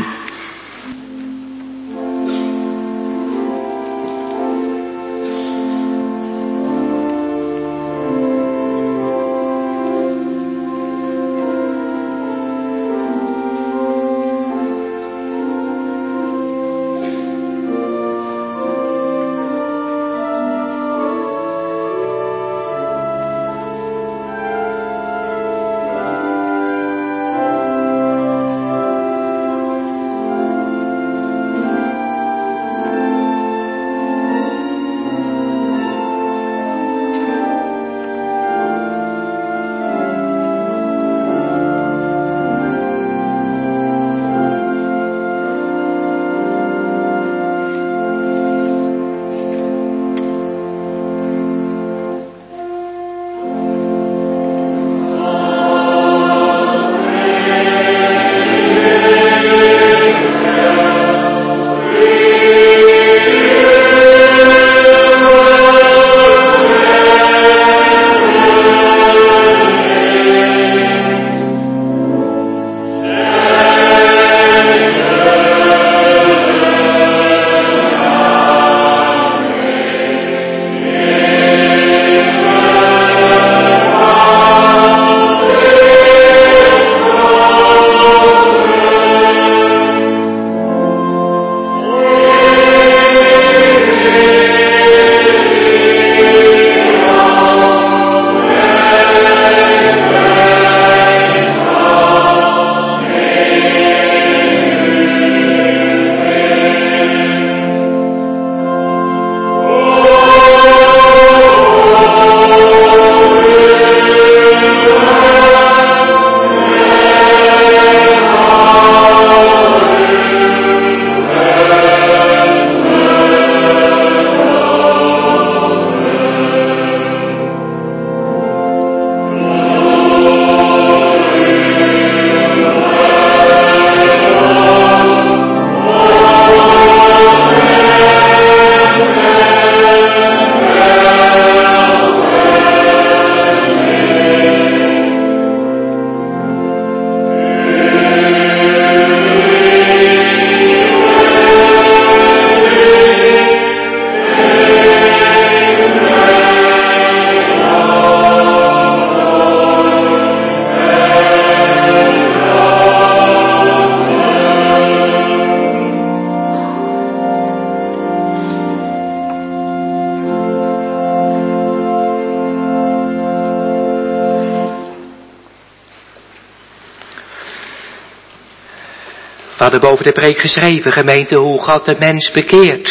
Speaker 1: We hadden boven de preek geschreven, gemeente, hoe God de mens bekeert.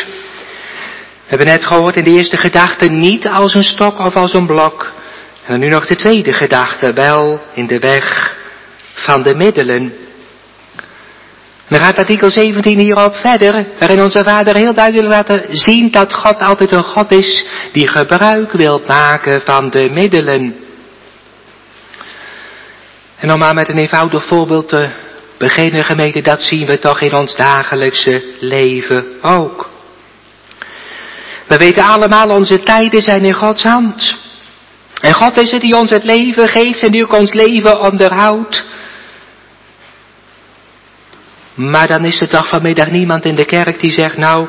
Speaker 1: We hebben net gehoord in de eerste gedachte, niet als een stok of als een blok. En nu nog de tweede gedachte, wel in de weg van de middelen. En dan gaat artikel zeventien hierop verder, waarin onze Vader heel duidelijk laten zien dat God altijd een God is die gebruik wil maken van de middelen. En om maar met een eenvoudig voorbeeld te beginnen, gemeente, dat zien we toch in ons dagelijkse leven ook. We weten allemaal, onze tijden zijn in Gods hand. En God is het die ons het leven geeft en die ook ons leven onderhoudt. Maar dan is er toch vanmiddag niemand in de kerk die zegt, nou,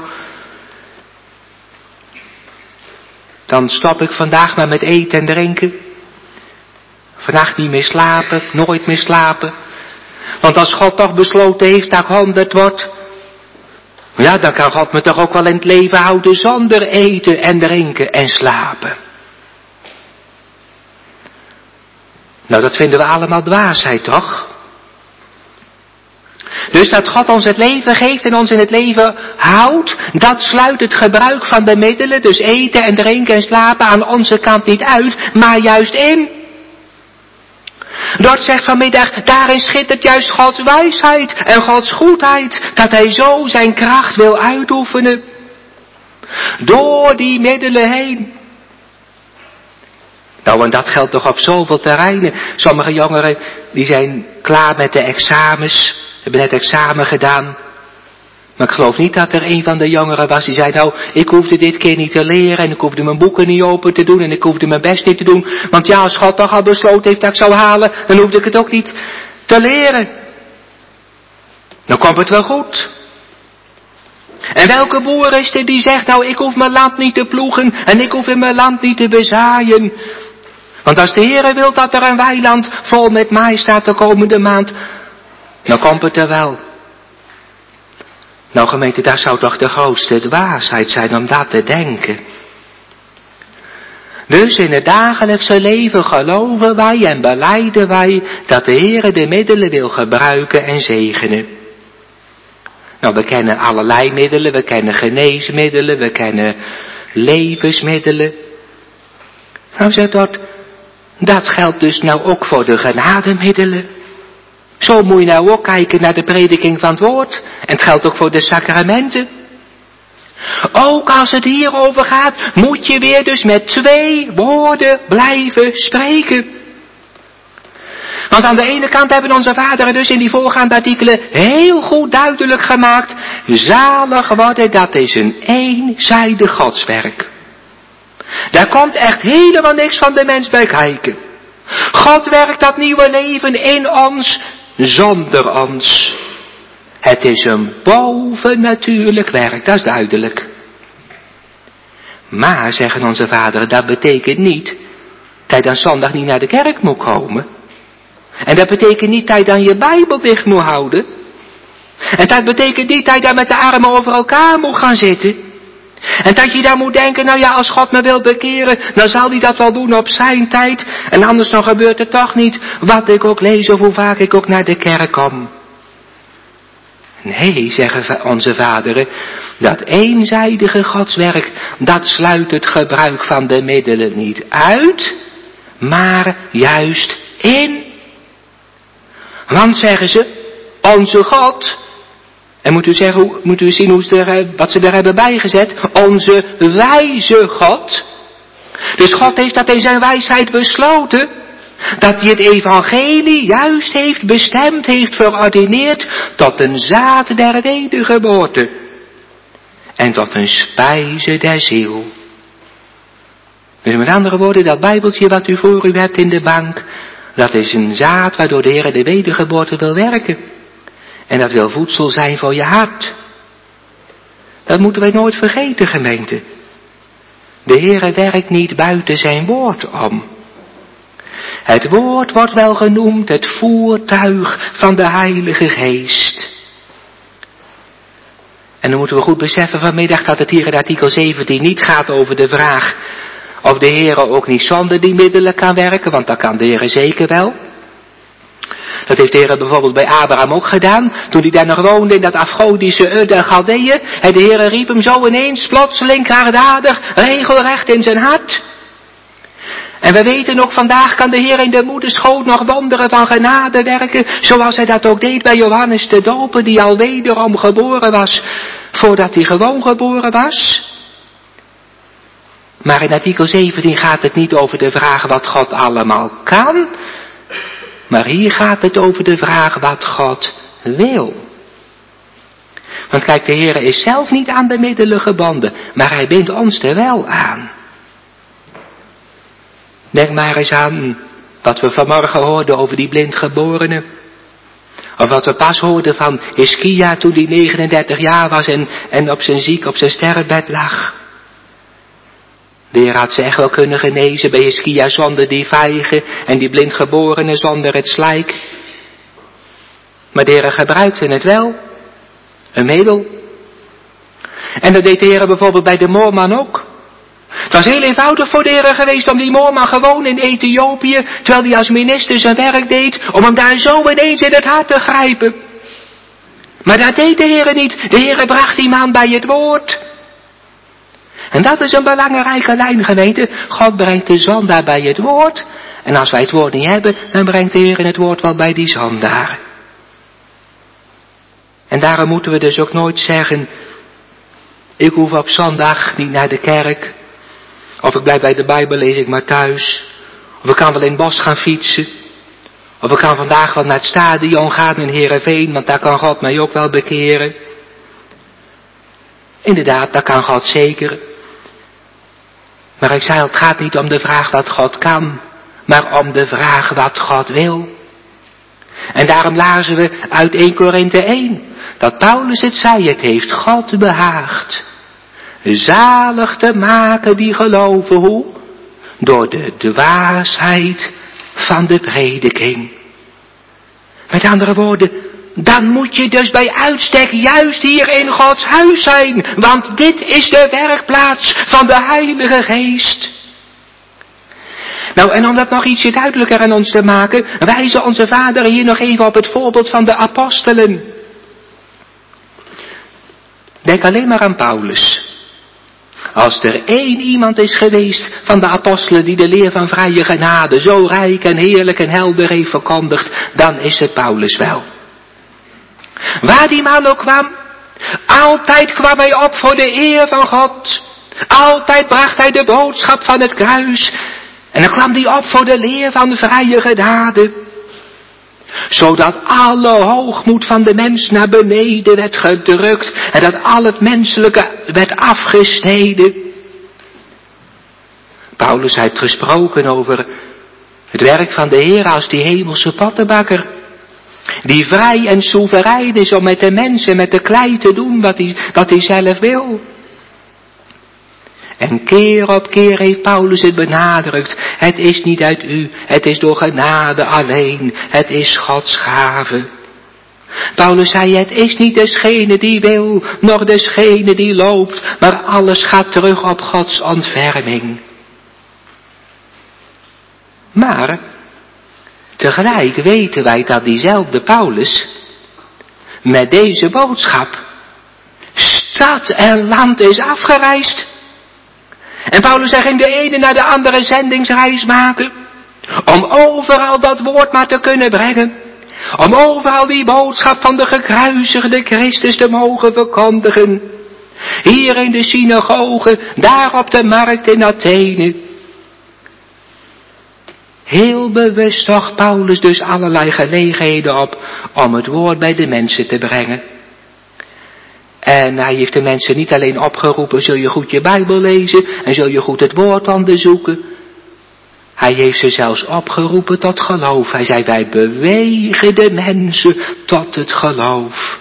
Speaker 1: dan stop ik vandaag maar met eten en drinken. Vannacht niet meer slapen, nooit meer slapen. Want als God toch besloten heeft dat ik honderd word, ja, dan kan God me toch ook wel in het leven houden zonder eten en drinken en slapen. Nou, dat vinden we allemaal dwaasheid, toch? Dus dat God ons het leven geeft en ons in het leven houdt, dat sluit het gebruik van de middelen, dus eten en drinken en slapen, aan onze kant niet uit, maar juist in. Dort zegt vanmiddag, daarin schittert juist Gods wijsheid en Gods goedheid, dat Hij zo zijn kracht wil uitoefenen. Door die middelen heen. Nou, en dat geldt toch op zoveel terreinen. Sommige jongeren, die zijn klaar met de examens, hebben net examen gedaan. Maar ik geloof niet dat er een van de jongeren was die zei, nou, ik hoefde dit keer niet te leren en ik hoefde mijn boeken niet open te doen en ik hoefde mijn best niet te doen. Want ja, als God toch al besloten heeft dat ik zou halen, dan hoefde ik het ook niet te leren. Dan komt het wel goed. En welke boer is er die zegt, nou, ik hoef mijn land niet te ploegen en ik hoef in mijn land niet te bezaaien. Want als de Heere wil dat er een weiland vol met maïs staat de komende maand, dan komt het er wel. Nou gemeente, dat zou toch de grootste dwaasheid zijn om dat te denken. Dus in het dagelijkse leven geloven wij en belijden wij dat de Heere de middelen wil gebruiken en zegenen. Nou, we kennen allerlei middelen, we kennen geneesmiddelen, we kennen levensmiddelen. Nou zegt dat, dat geldt dus nou ook voor de genademiddelen. Zo moet je nou ook kijken naar de prediking van het woord. En het geldt ook voor de sacramenten. Ook als het hierover gaat, moet je weer dus met twee woorden blijven spreken. Want aan de ene kant hebben onze vaderen dus in die voorgaande artikelen heel goed duidelijk gemaakt, zalig worden, dat is een eenzijdig godswerk. Daar komt echt helemaal niks van de mens bij kijken. God werkt dat nieuwe leven in ons, zonder ons. Het is een bovennatuurlijk werk, dat is duidelijk. Maar, zeggen onze vaderen, dat betekent niet dat je dan zondag niet naar de kerk moet komen. En dat betekent niet dat je dan je Bijbel dicht moet houden. En dat betekent niet dat je daar met de armen over elkaar moet gaan zitten. En dat je dan moet denken, nou ja, als God me wil bekeren, dan zal hij dat wel doen op zijn tijd. En anders dan gebeurt het toch niet, wat ik ook lees of hoe vaak ik ook naar de kerk kom. Nee, zeggen onze vaderen, dat eenzijdige godswerk, dat sluit het gebruik van de middelen niet uit, maar juist in. Want, zeggen ze, onze God, en moet u, zeggen, moet u zien hoe ze er, wat ze er hebben bijgezet, onze wijze God. Dus God heeft dat in zijn wijsheid besloten, dat hij het evangelie juist heeft bestemd, heeft verordineerd tot een zaad der wedergeboorte. En tot een spijze der ziel. Dus met andere woorden, dat bijbeltje wat u voor u hebt in de bank, dat is een zaad waardoor de Heer de wedergeboorte wil werken. En dat wil voedsel zijn voor je hart. Dat moeten wij nooit vergeten, gemeente. De Heere werkt niet buiten zijn woord om. Het woord wordt wel genoemd het voertuig van de Heilige Geest. En dan moeten we goed beseffen vanmiddag dat het hier in artikel zeventien niet gaat over de vraag of de Heere ook niet zonder die middelen kan werken, want dat kan de Heere zeker wel. Dat heeft de Heer bijvoorbeeld bij Abraham ook gedaan, toen hij daar nog woonde in dat afgodische Ur der Galdeeën. En de Heer riep hem zo ineens, plotseling, krachtdadig, regelrecht in zijn hart. En we weten ook, vandaag kan de Heer in de moederschoot nog wonderen van genade werken, zoals hij dat ook deed bij Johannes de Doper, die al wederom geboren was, voordat hij gewoon geboren was. Maar in artikel zeventien gaat het niet over de vraag wat God allemaal kan, maar hier gaat het over de vraag wat God wil. Want kijk, de Heer is zelf niet aan de middelen gebonden, maar hij bindt ons er wel aan. Denk maar eens aan wat we vanmorgen hoorden over die blindgeborene. Of wat we pas hoorden van Hiskia toen hij negenendertig jaar was en, en op zijn ziek, op zijn sterfbed lag. De Heer had ze echt wel kunnen genezen bij Hiskia zonder die vijgen en die blindgeborene zonder het slijk. Maar de Heer gebruikte het wel. Een middel. En dat deed de Heer bijvoorbeeld bij de moorman ook. Het was heel eenvoudig voor de Heer geweest om die moorman gewoon in Ethiopië, terwijl hij als minister zijn werk deed, om hem daar zo ineens in het hart te grijpen. Maar dat deed de Heer niet. De Heer bracht die man bij het woord. En dat is een belangrijke lijn, gemeente. God brengt de zondaar bij het woord. En als wij het woord niet hebben, dan brengt de Heer het woord wel bij die zondaar. En daarom moeten we dus ook nooit zeggen, ik hoef op zondag niet naar de kerk. Of ik blijf bij de Bijbel, lees ik maar thuis. Of ik kan wel in het bos gaan fietsen. Of ik kan vandaag wel naar het stadion gaan in Heerenveen, want daar kan God mij ook wel bekeren. Inderdaad, dat kan God zeker. Maar ik zei, het gaat niet om de vraag wat God kan, maar om de vraag wat God wil. En daarom lazen we uit eerste Korinthe één, dat Paulus het zei, het heeft God behaagd zalig te maken die geloven, hoe? Door de dwaasheid van de prediking. Met andere woorden, dan moet je dus bij uitstek juist hier in Gods huis zijn, want dit is de werkplaats van de Heilige Geest. Nou, en om dat nog ietsje duidelijker aan ons te maken, wijzen onze vader hier nog even op het voorbeeld van de apostelen. Denk alleen maar aan Paulus. Als er één iemand is geweest van de apostelen die de leer van vrije genade zo rijk en heerlijk en helder heeft verkondigd, dan is het Paulus wel. Waar die man ook kwam, altijd kwam hij op voor de eer van God. Altijd bracht hij de boodschap van het kruis. En dan kwam hij op voor de leer van vrije genade. Zodat alle hoogmoed van de mens naar beneden werd gedrukt. En dat al het menselijke werd afgesneden. Paulus heeft gesproken over het werk van de Heer als die hemelse pottenbakker. Die vrij en soeverein is om met de mensen, met de klei te doen wat hij, wat hij zelf wil. En keer op keer heeft Paulus het benadrukt. Het is niet uit u, het is door genade alleen. Het is Gods gave. Paulus zei, het is niet desgene die wil, noch desgene die loopt, maar alles gaat terug op Gods ontferming. Maar tegelijk weten wij dat diezelfde Paulus met deze boodschap stad en land is afgereisd. En Paulus hij ging de ene naar de andere zendingsreis maken. Om overal dat woord maar te kunnen brengen. Om overal die boodschap van de gekruisigde Christus te mogen verkondigen. Hier in de synagoge, daar op de markt in Athene. Heel bewust zag Paulus dus allerlei gelegenheden op om het woord bij de mensen te brengen. En hij heeft de mensen niet alleen opgeroepen, zul je goed je Bijbel lezen en zul je goed het woord onderzoeken. Hij heeft ze zelfs opgeroepen tot geloof. Hij zei, wij bewegen de mensen tot het geloof.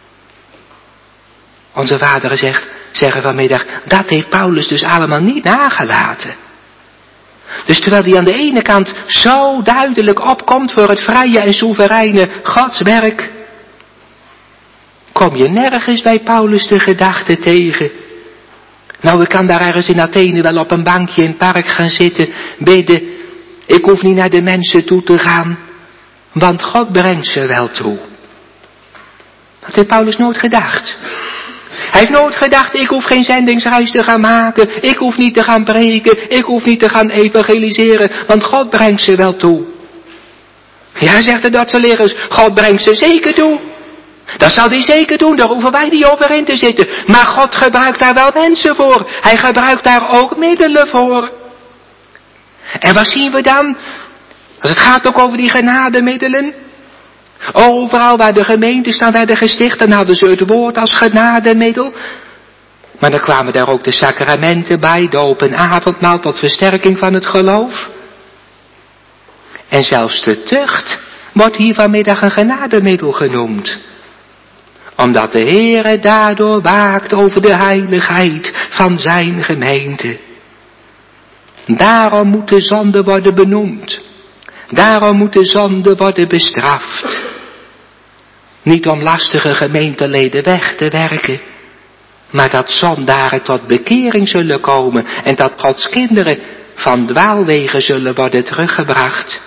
Speaker 1: Onze vaderen zegt, zeggen vanmiddag, dat heeft Paulus dus allemaal niet nagelaten. Dus terwijl hij aan de ene kant zo duidelijk opkomt voor het vrije en soevereine Gods werk, kom je nergens bij Paulus de gedachte tegen. Nou, ik kan daar ergens in Athene wel op een bankje in het park gaan zitten, bidden. Ik hoef niet naar de mensen toe te gaan, want God brengt ze wel toe. Dat heeft Paulus nooit gedacht. Hij heeft nooit gedacht, ik hoef geen zendingsreis te gaan maken, ik hoef niet te gaan preken, ik hoef niet te gaan evangeliseren, want God brengt ze wel toe. Ja, zegt de Duitse leraars, God brengt ze zeker toe. Dat zal hij zeker doen, daar hoeven wij niet over in te zitten. Maar God gebruikt daar wel mensen voor. Hij gebruikt daar ook middelen voor. En wat zien we dan? Als het gaat ook over die genademiddelen. Overal waar de gemeentes dan werden gesticht, dan hadden ze het woord als genademiddel. Maar dan kwamen daar ook de sacramenten bij, doop en avondmaal tot versterking van het geloof. En zelfs de tucht wordt hier vanmiddag een genademiddel genoemd. Omdat de Heere daardoor waakt over de heiligheid van zijn gemeente. Daarom moet de zonde worden benoemd. Daarom moet de zonde worden bestraft. Niet om lastige gemeenteleden weg te werken, maar dat zondaren tot bekering zullen komen en dat Gods kinderen van dwaalwegen zullen worden teruggebracht.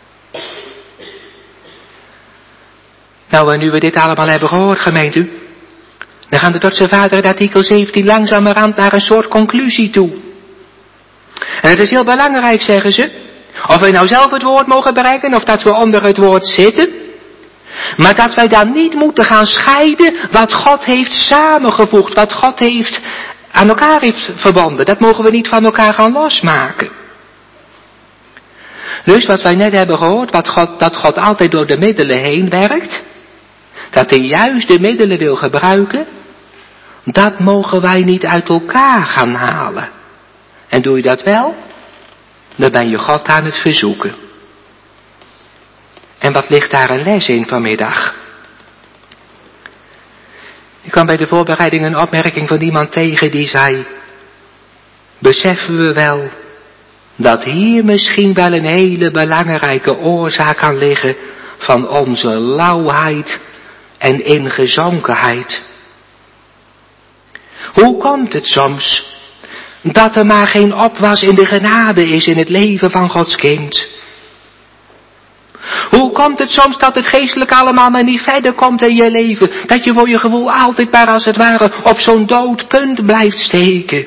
Speaker 1: Nou, en nu we dit allemaal hebben gehoord, gemeente, dan gaan de Duitse vader in artikel zeventien langzamerhand naar een soort conclusie toe. En het is heel belangrijk, zeggen ze, of wij nou zelf het woord mogen brengen, of dat we onder het woord zitten, maar dat wij dan niet moeten gaan scheiden wat God heeft samengevoegd, wat God heeft aan elkaar heeft verbonden. Dat mogen we niet van elkaar gaan losmaken. Dus wat wij net hebben gehoord, wat God, dat God altijd door de middelen heen werkt, dat hij juist de middelen wil gebruiken, dat mogen wij niet uit elkaar gaan halen. En doe je dat wel, dan ben je God aan het verzoeken. En wat ligt daar een les in vanmiddag? Ik kwam bij de voorbereiding een opmerking van iemand tegen die zei, beseffen we wel dat hier misschien wel een hele belangrijke oorzaak kan liggen van onze lauwheid en ingezonkenheid. Hoe komt het soms dat er maar geen opwas in de genade is in het leven van Gods kind? Hoe komt het soms dat het geestelijk allemaal maar niet verder komt in je leven? Dat je voor je gevoel altijd maar als het ware op zo'n dood punt blijft steken?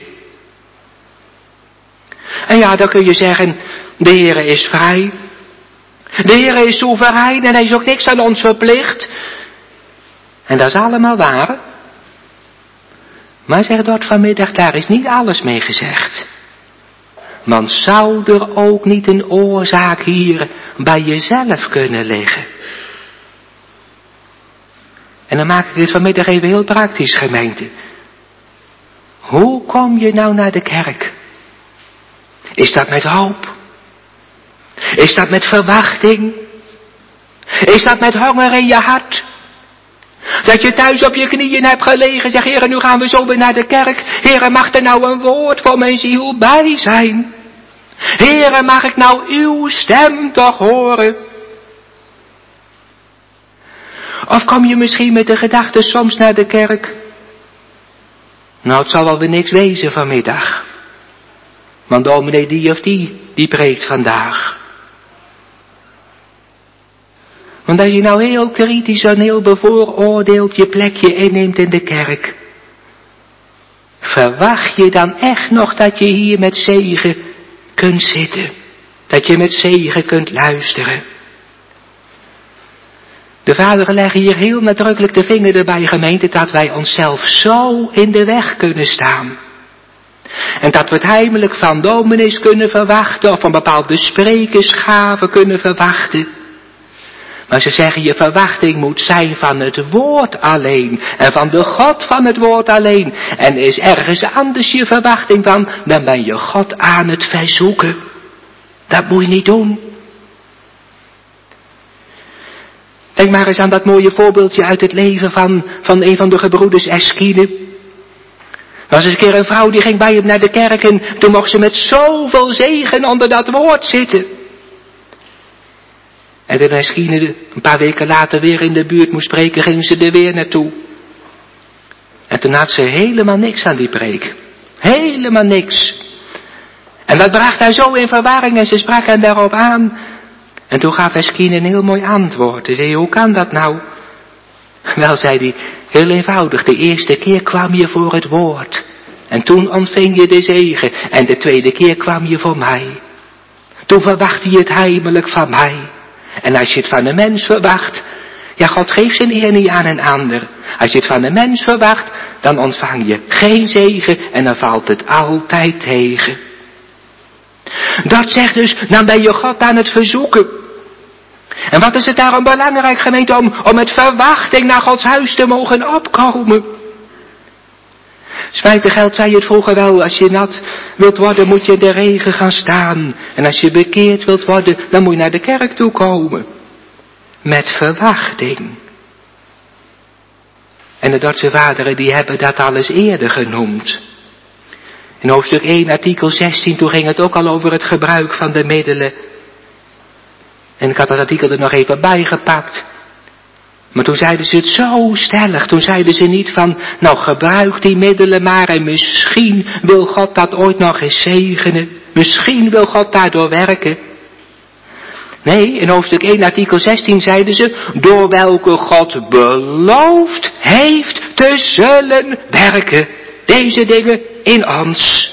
Speaker 1: En ja, dan kun je zeggen, de Heere is vrij. De Heere is soeverein en hij is ook niks aan ons verplicht. En dat is allemaal waar. Maar zeg dat vanmiddag, daar is niet alles mee gezegd. Want zou er ook niet een oorzaak hier bij jezelf kunnen liggen? En dan maak ik dit vanmiddag even heel praktisch, gemeente. Hoe kom je nou naar de kerk? Is dat met hoop? Is dat met verwachting? Is dat met honger in je hart? Dat je thuis op je knieën hebt gelegen, zeg, Heere, nu gaan we zo weer naar de kerk. Heere, mag er nou een woord voor mijn ziel bij zijn? Heere, mag ik nou uw stem toch horen? Of kom je misschien met de gedachte soms naar de kerk? Nou, het zal wel weer niks wezen vanmiddag. Want dominee die of die, die preekt vandaag. Want als je nou heel kritisch en heel bevooroordeeld je plekje inneemt in de kerk, verwacht je dan echt nog dat je hier met zegen kunt zitten? Dat je met zegen kunt luisteren? De vader legt hier heel nadrukkelijk de vinger erbij, gemeente, dat wij onszelf zo in de weg kunnen staan. En dat we het heimelijk van dominees kunnen verwachten, of van bepaalde sprekersgaven kunnen verwachten. Maar ze zeggen, je verwachting moet zijn van het woord alleen. En van de God van het woord alleen. En is ergens anders je verwachting van, dan ben je God aan het verzoeken. Dat moet je niet doen. Denk maar eens aan dat mooie voorbeeldje uit het leven van, van een van de gebroeders Eskine. Er was eens een keer een vrouw die ging bij hem naar de kerk en toen mocht ze met zoveel zegen onder dat woord zitten. En toen Eskine een paar weken later weer in de buurt moest spreken, ging ze er weer naartoe. En toen had ze helemaal niks aan die preek. Helemaal niks. En dat bracht hij zo in verwarring en ze sprak hem daarop aan. En toen gaf Eskine een heel mooi antwoord. Ze zei, hoe kan dat nou? Wel, zei hij, heel eenvoudig, de eerste keer kwam je voor het woord. En toen ontving je de zegen. En de tweede keer kwam je voor mij. Toen verwachtte je het heimelijk van mij. En als je het van een mens verwacht, ja, God geeft zijn eer niet aan een ander. Als je het van een mens verwacht, dan ontvang je geen zegen en dan valt het altijd tegen. Dat zegt dus, dan ben je God aan het verzoeken. En wat is het daarom belangrijk, gemeente, om, om met verwachting naar Gods huis te mogen opkomen? Spijtig geld zei je het vroeger wel, als je nat wilt worden moet je in de regen gaan staan. En als je bekeerd wilt worden, dan moet je naar de kerk toe komen. Met verwachting. En de Dordtse vaderen die hebben dat al eens eerder genoemd. In hoofdstuk één, artikel zestien, toen ging het ook al over het gebruik van de middelen. En ik had dat artikel er nog even bijgepakt. Maar toen zeiden ze het zo stellig. Toen zeiden ze niet van, nou gebruik die middelen maar en misschien wil God dat ooit nog eens zegenen. Misschien wil God daardoor werken. Nee, in hoofdstuk één, artikel zestien zeiden ze, door welke God beloofd heeft te zullen werken. Deze dingen in ons.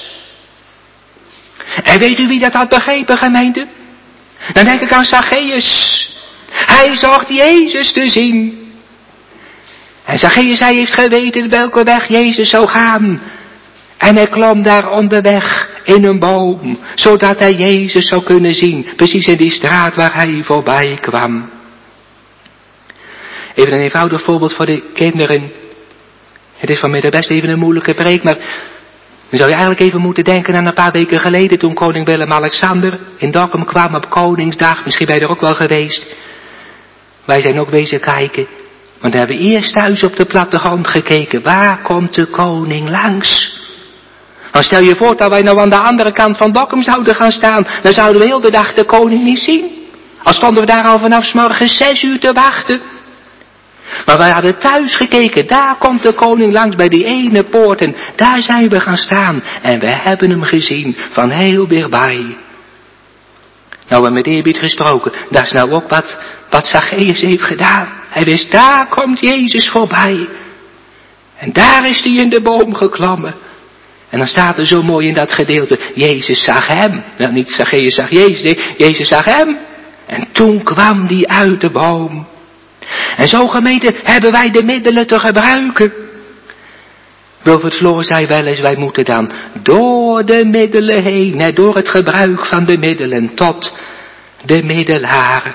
Speaker 1: En weet u wie dat had begrepen, gemeente? Dan denk ik aan Zacchaeus. Hij zocht Jezus te zien. En Zacchaeus, hij heeft geweten welke weg Jezus zou gaan. En hij klom daar onderweg in een boom, zodat hij Jezus zou kunnen zien, precies in die straat waar hij voorbij kwam. Even een eenvoudig voorbeeld voor de kinderen. Het is vanmiddag best even een moeilijke preek, maar dan zou je eigenlijk even moeten denken aan een paar weken geleden toen koning Willem-Alexander in Dokkum kwam op Koningsdag. Misschien ben je er ook wel geweest. Wij zijn ook wezen kijken. Want dan hebben we eerst thuis op de plattegrond gekeken. Waar komt de koning langs? Dan stel je voor dat wij nou aan de andere kant van Dokkum zouden gaan staan. Dan zouden we heel de dag de koning niet zien. Al stonden we daar al vanaf 's morgens zes uur te wachten. Maar wij hadden thuis gekeken, daar komt de koning langs bij die ene poort en daar zijn we gaan staan. En we hebben hem gezien van heel dichtbij. Nou, en met eerbied gesproken, dat is nou ook wat, wat Zacchaeus heeft gedaan. Hij wist, daar komt Jezus voorbij. En daar is hij in de boom geklommen. En dan staat er zo mooi in dat gedeelte, Jezus zag hem. Nou, niet Zacchaeus zag Jezus, nee, Jezus zag hem. En toen kwam hij uit de boom. En zo gemeente hebben wij de middelen te gebruiken. Wilfred Floor zei wel eens, wij moeten dan door de middelen heen, hè, door het gebruik van de middelen tot de middelaar.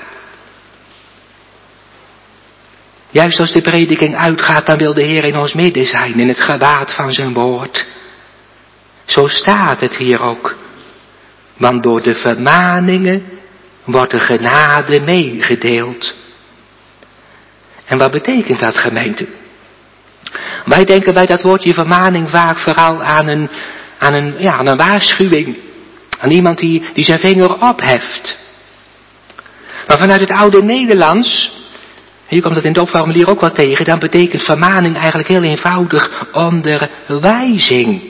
Speaker 1: Juist als de prediking uitgaat, dan wil de Heer in ons midden zijn, in het gewaad van zijn woord. Zo staat het hier ook. Want door de vermaningen wordt de genade meegedeeld. En wat betekent dat, gemeente? Wij denken bij dat woordje vermaning vaak vooral aan een, aan een, ja, aan een waarschuwing. Aan iemand die, die zijn vinger opheft. Maar vanuit het oude Nederlands, hier komt het in het opformulier ook wel tegen, dan betekent vermaning eigenlijk heel eenvoudig onderwijzing.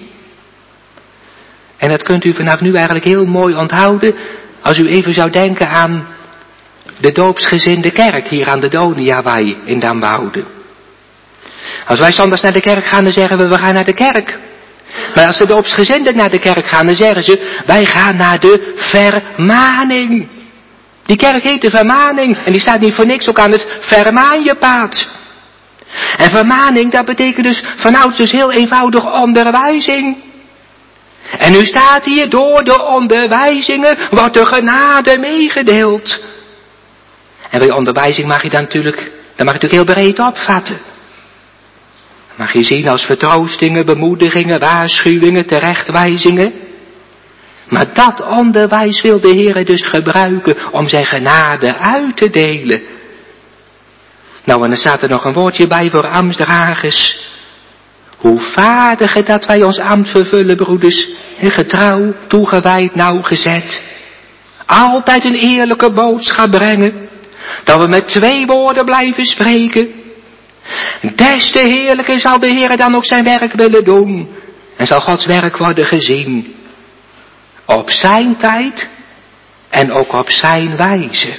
Speaker 1: En dat kunt u vanaf nu eigenlijk heel mooi onthouden, als u even zou denken aan de doopsgezinde kerk hier aan de Doniawei in Damwoude. Als wij zondags naar de kerk gaan, dan zeggen we, we gaan naar de kerk. Maar als de doopsgezinden naar de kerk gaan, dan zeggen ze, wij gaan naar de vermaning. Die kerk heet de vermaning en die staat niet voor niks ook aan het vermaanjepaad. En vermaning, dat betekent dus vanouds dus heel eenvoudig onderwijzing. En nu staat hier, door de onderwijzingen wordt de genade meegedeeld. En bij onderwijzing mag je dan natuurlijk, dan mag je natuurlijk heel breed opvatten. Dan mag je zien als vertroostingen, bemoedigingen, waarschuwingen, terechtwijzingen. Maar dat onderwijs wil de Heer dus gebruiken om zijn genade uit te delen. Nou, en dan staat er nog een woordje bij voor ambtsdragers. Hoe vaardiger dat wij ons ambt vervullen, broeders, en getrouw, toegewijd, nauwgezet. Altijd een eerlijke boodschap brengen. Dat we met twee woorden blijven spreken. Des te heerlijker zal de Heer dan ook zijn werk willen doen. En zal Gods werk worden gezien. Op zijn tijd en ook op zijn wijze.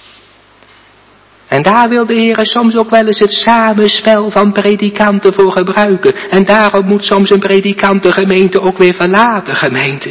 Speaker 1: En daar wil de Heer soms ook wel eens het samenspel van predikanten voor gebruiken. En daarom moet soms een predikantengemeente ook weer verlaten, gemeente.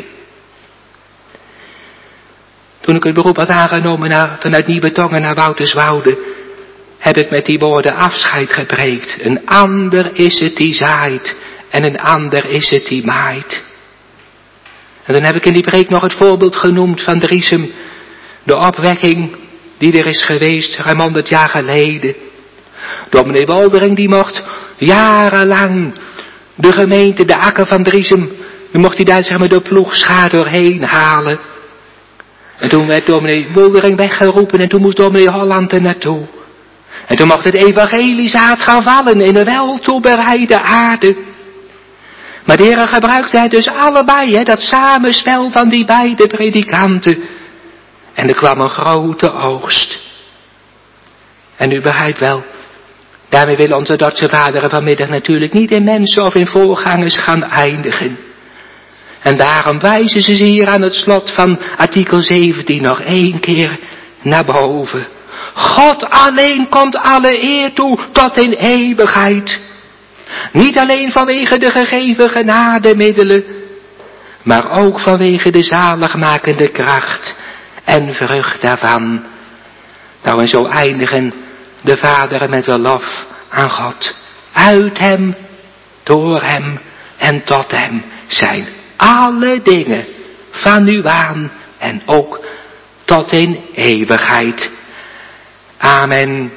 Speaker 1: Toen ik het beroep had aangenomen naar, vanuit Nieuwetongen naar Wouterswoude, heb ik met die woorden afscheid gepreekt. Een ander is het die zaait en een ander is het die maait. En dan heb ik in die preek nog het voorbeeld genoemd van Driesem, de opwekking die er is geweest ruim honderd jaar geleden. Dominee Woldering die mocht jarenlang de gemeente, de akker van Driesem, dan mocht hij daar zeg maar de ploegschaar doorheen halen. En toen werd dominee Woldering weggeroepen en toen moest dominee Holland er naartoe. En toen mocht het evangelie zaad gaan vallen in een wel toebereide aarde. Maar de Heer gebruikte hij dus allebei, hè, dat samenspel van die beide predikanten. En er kwam een grote oogst. En u begrijpt wel, daarmee willen onze Dordtse vaderen vanmiddag natuurlijk niet in mensen of in voorgangers gaan eindigen. En daarom wijzen ze hier aan het slot van artikel zeventien nog één keer naar boven. God alleen komt alle eer toe tot in eeuwigheid. Niet alleen vanwege de gegeven genademiddelen, maar ook vanwege de zaligmakende kracht en vrucht daarvan. Nou, en zo eindigen de vaderen met wel lof aan God. Uit hem, door hem en tot hem zijn alle dingen van nu aan en ook tot in eeuwigheid. Amen.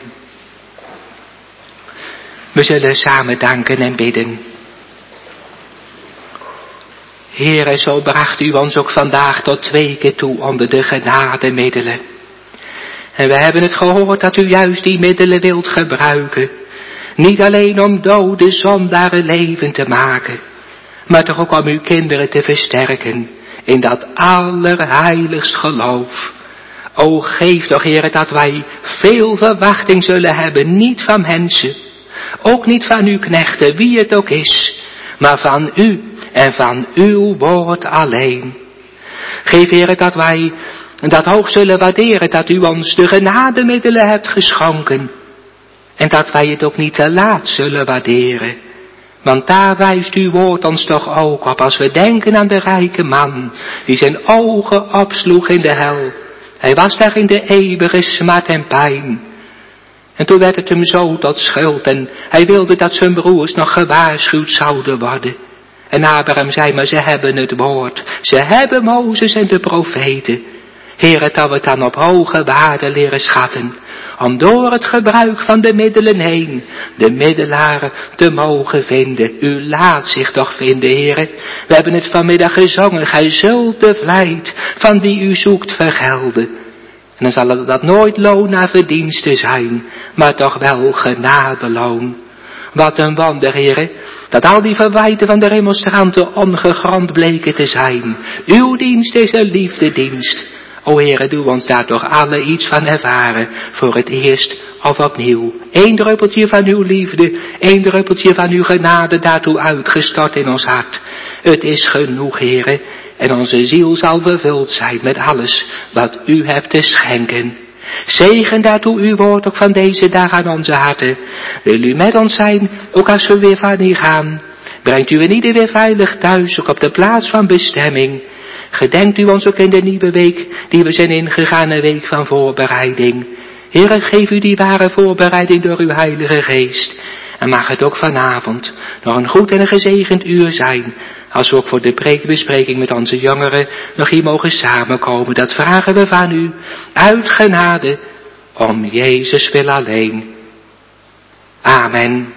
Speaker 1: We zullen samen danken en bidden. Heere, zo bracht u ons ook vandaag tot twee keer toe onder de genademiddelen. En we hebben het gehoord dat u juist die middelen wilt gebruiken. Niet alleen om dode zondaren leven te maken, maar toch ook om uw kinderen te versterken in dat allerheiligst geloof. O geef toch, Heere, dat wij veel verwachting zullen hebben, niet van mensen, ook niet van uw knechten, wie het ook is, maar van u en van uw woord alleen. Geef, Heere, dat wij dat hoog zullen waarderen, dat u ons de genademiddelen hebt geschonken. En dat wij het ook niet te laat zullen waarderen. Want daar wijst uw woord ons toch ook op, als we denken aan de rijke man, die zijn ogen opsloeg in de hel. Hij was daar in de eeuwige smart en pijn. En toen werd het hem zo tot schuld en hij wilde dat zijn broers nog gewaarschuwd zouden worden. En Abraham zei, maar ze hebben het woord, ze hebben Mozes en de profeten. Heere, dat we het dan op hoge waarde leren schatten, om door het gebruik van de middelen heen, de middelaren te mogen vinden. U laat zich toch vinden, Heere. We hebben het vanmiddag gezongen, gij zult de vlijt van die u zoekt vergelden. En dan zal dat nooit loon naar verdiensten zijn, maar toch wel genadeloon. Wat een wonder, Heere, dat al die verwijten van de remonstranten ongegrond bleken te zijn. Uw dienst is een liefdedienst. O Heere, doe ons daar toch alle iets van ervaren, voor het eerst of opnieuw. Eén druppeltje van uw liefde, één druppeltje van uw genade daartoe uitgestort in ons hart. Het is genoeg, Heere, en onze ziel zal vervuld zijn met alles wat u hebt te schenken. Zegen daartoe uw woord ook van deze dag aan onze harten. Wil u met ons zijn, ook als we weer van hier gaan. Brengt u en ieder weer veilig thuis, ook op de plaats van bestemming. Gedenkt u ons ook in de nieuwe week, die we zijn ingegaan, een week van voorbereiding. Heere, geef u die ware voorbereiding door uw heilige geest. En mag het ook vanavond nog een goed en een gezegend uur zijn, als we ook voor de preekbespreking met onze jongeren nog hier mogen samenkomen. Dat vragen we van u, uit genade, om Jezus wil alleen. Amen.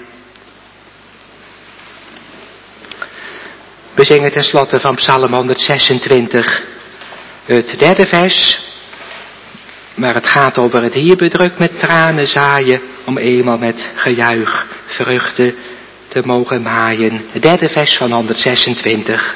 Speaker 1: We zingen tenslotte van Psalm honderdzesentwintig, het derde vers, maar het gaat over het hier bedrukt met tranen zaaien, om eenmaal met gejuich vruchten te mogen maaien. Het derde vers van honderdzesentwintig.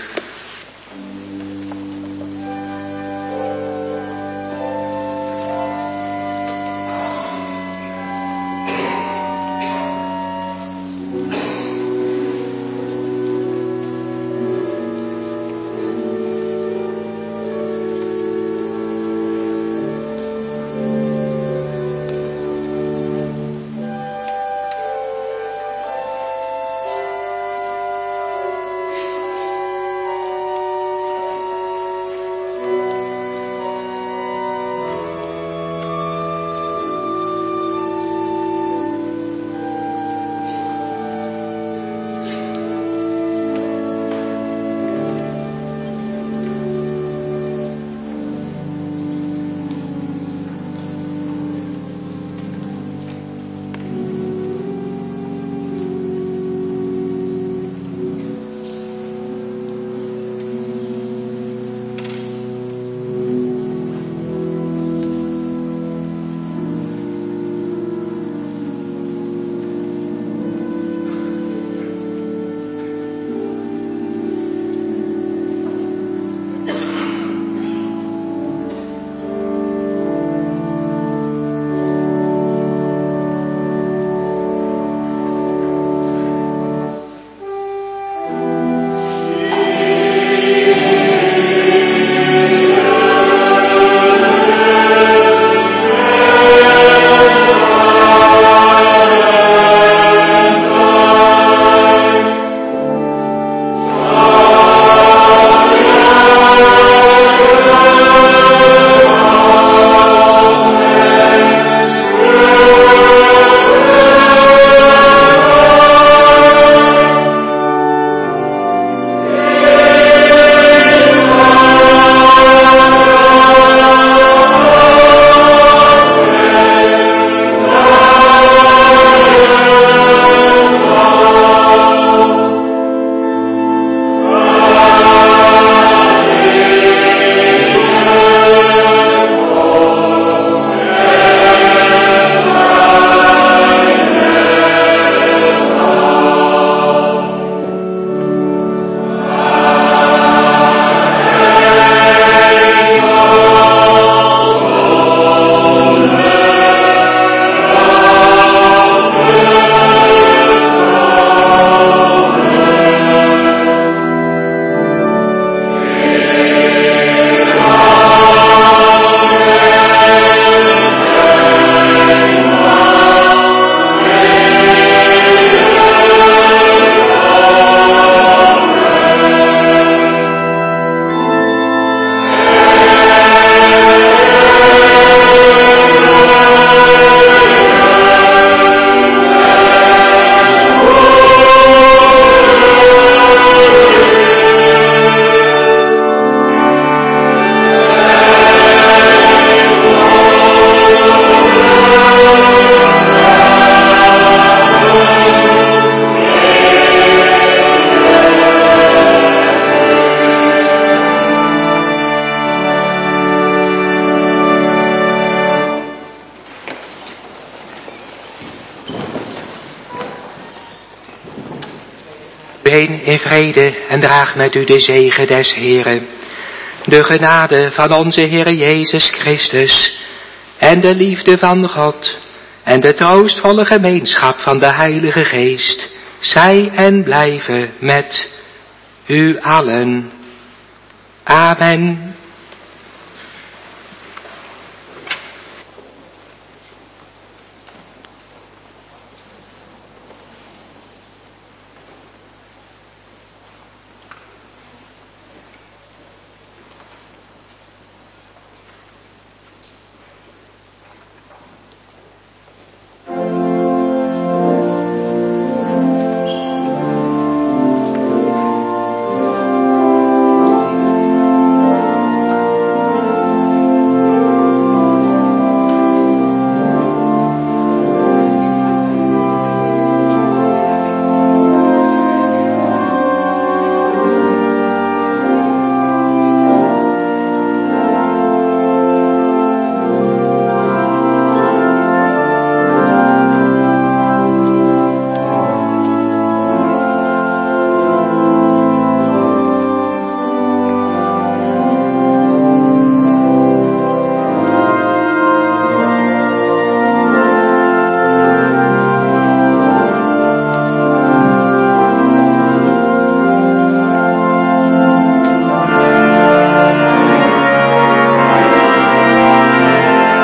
Speaker 1: iedereen in vrede en draag met u de zegen des Heeren. De genade van onze Heer Jezus Christus en de liefde van God en de troostvolle gemeenschap van de Heilige Geest, zij en blijven met u allen. Amen.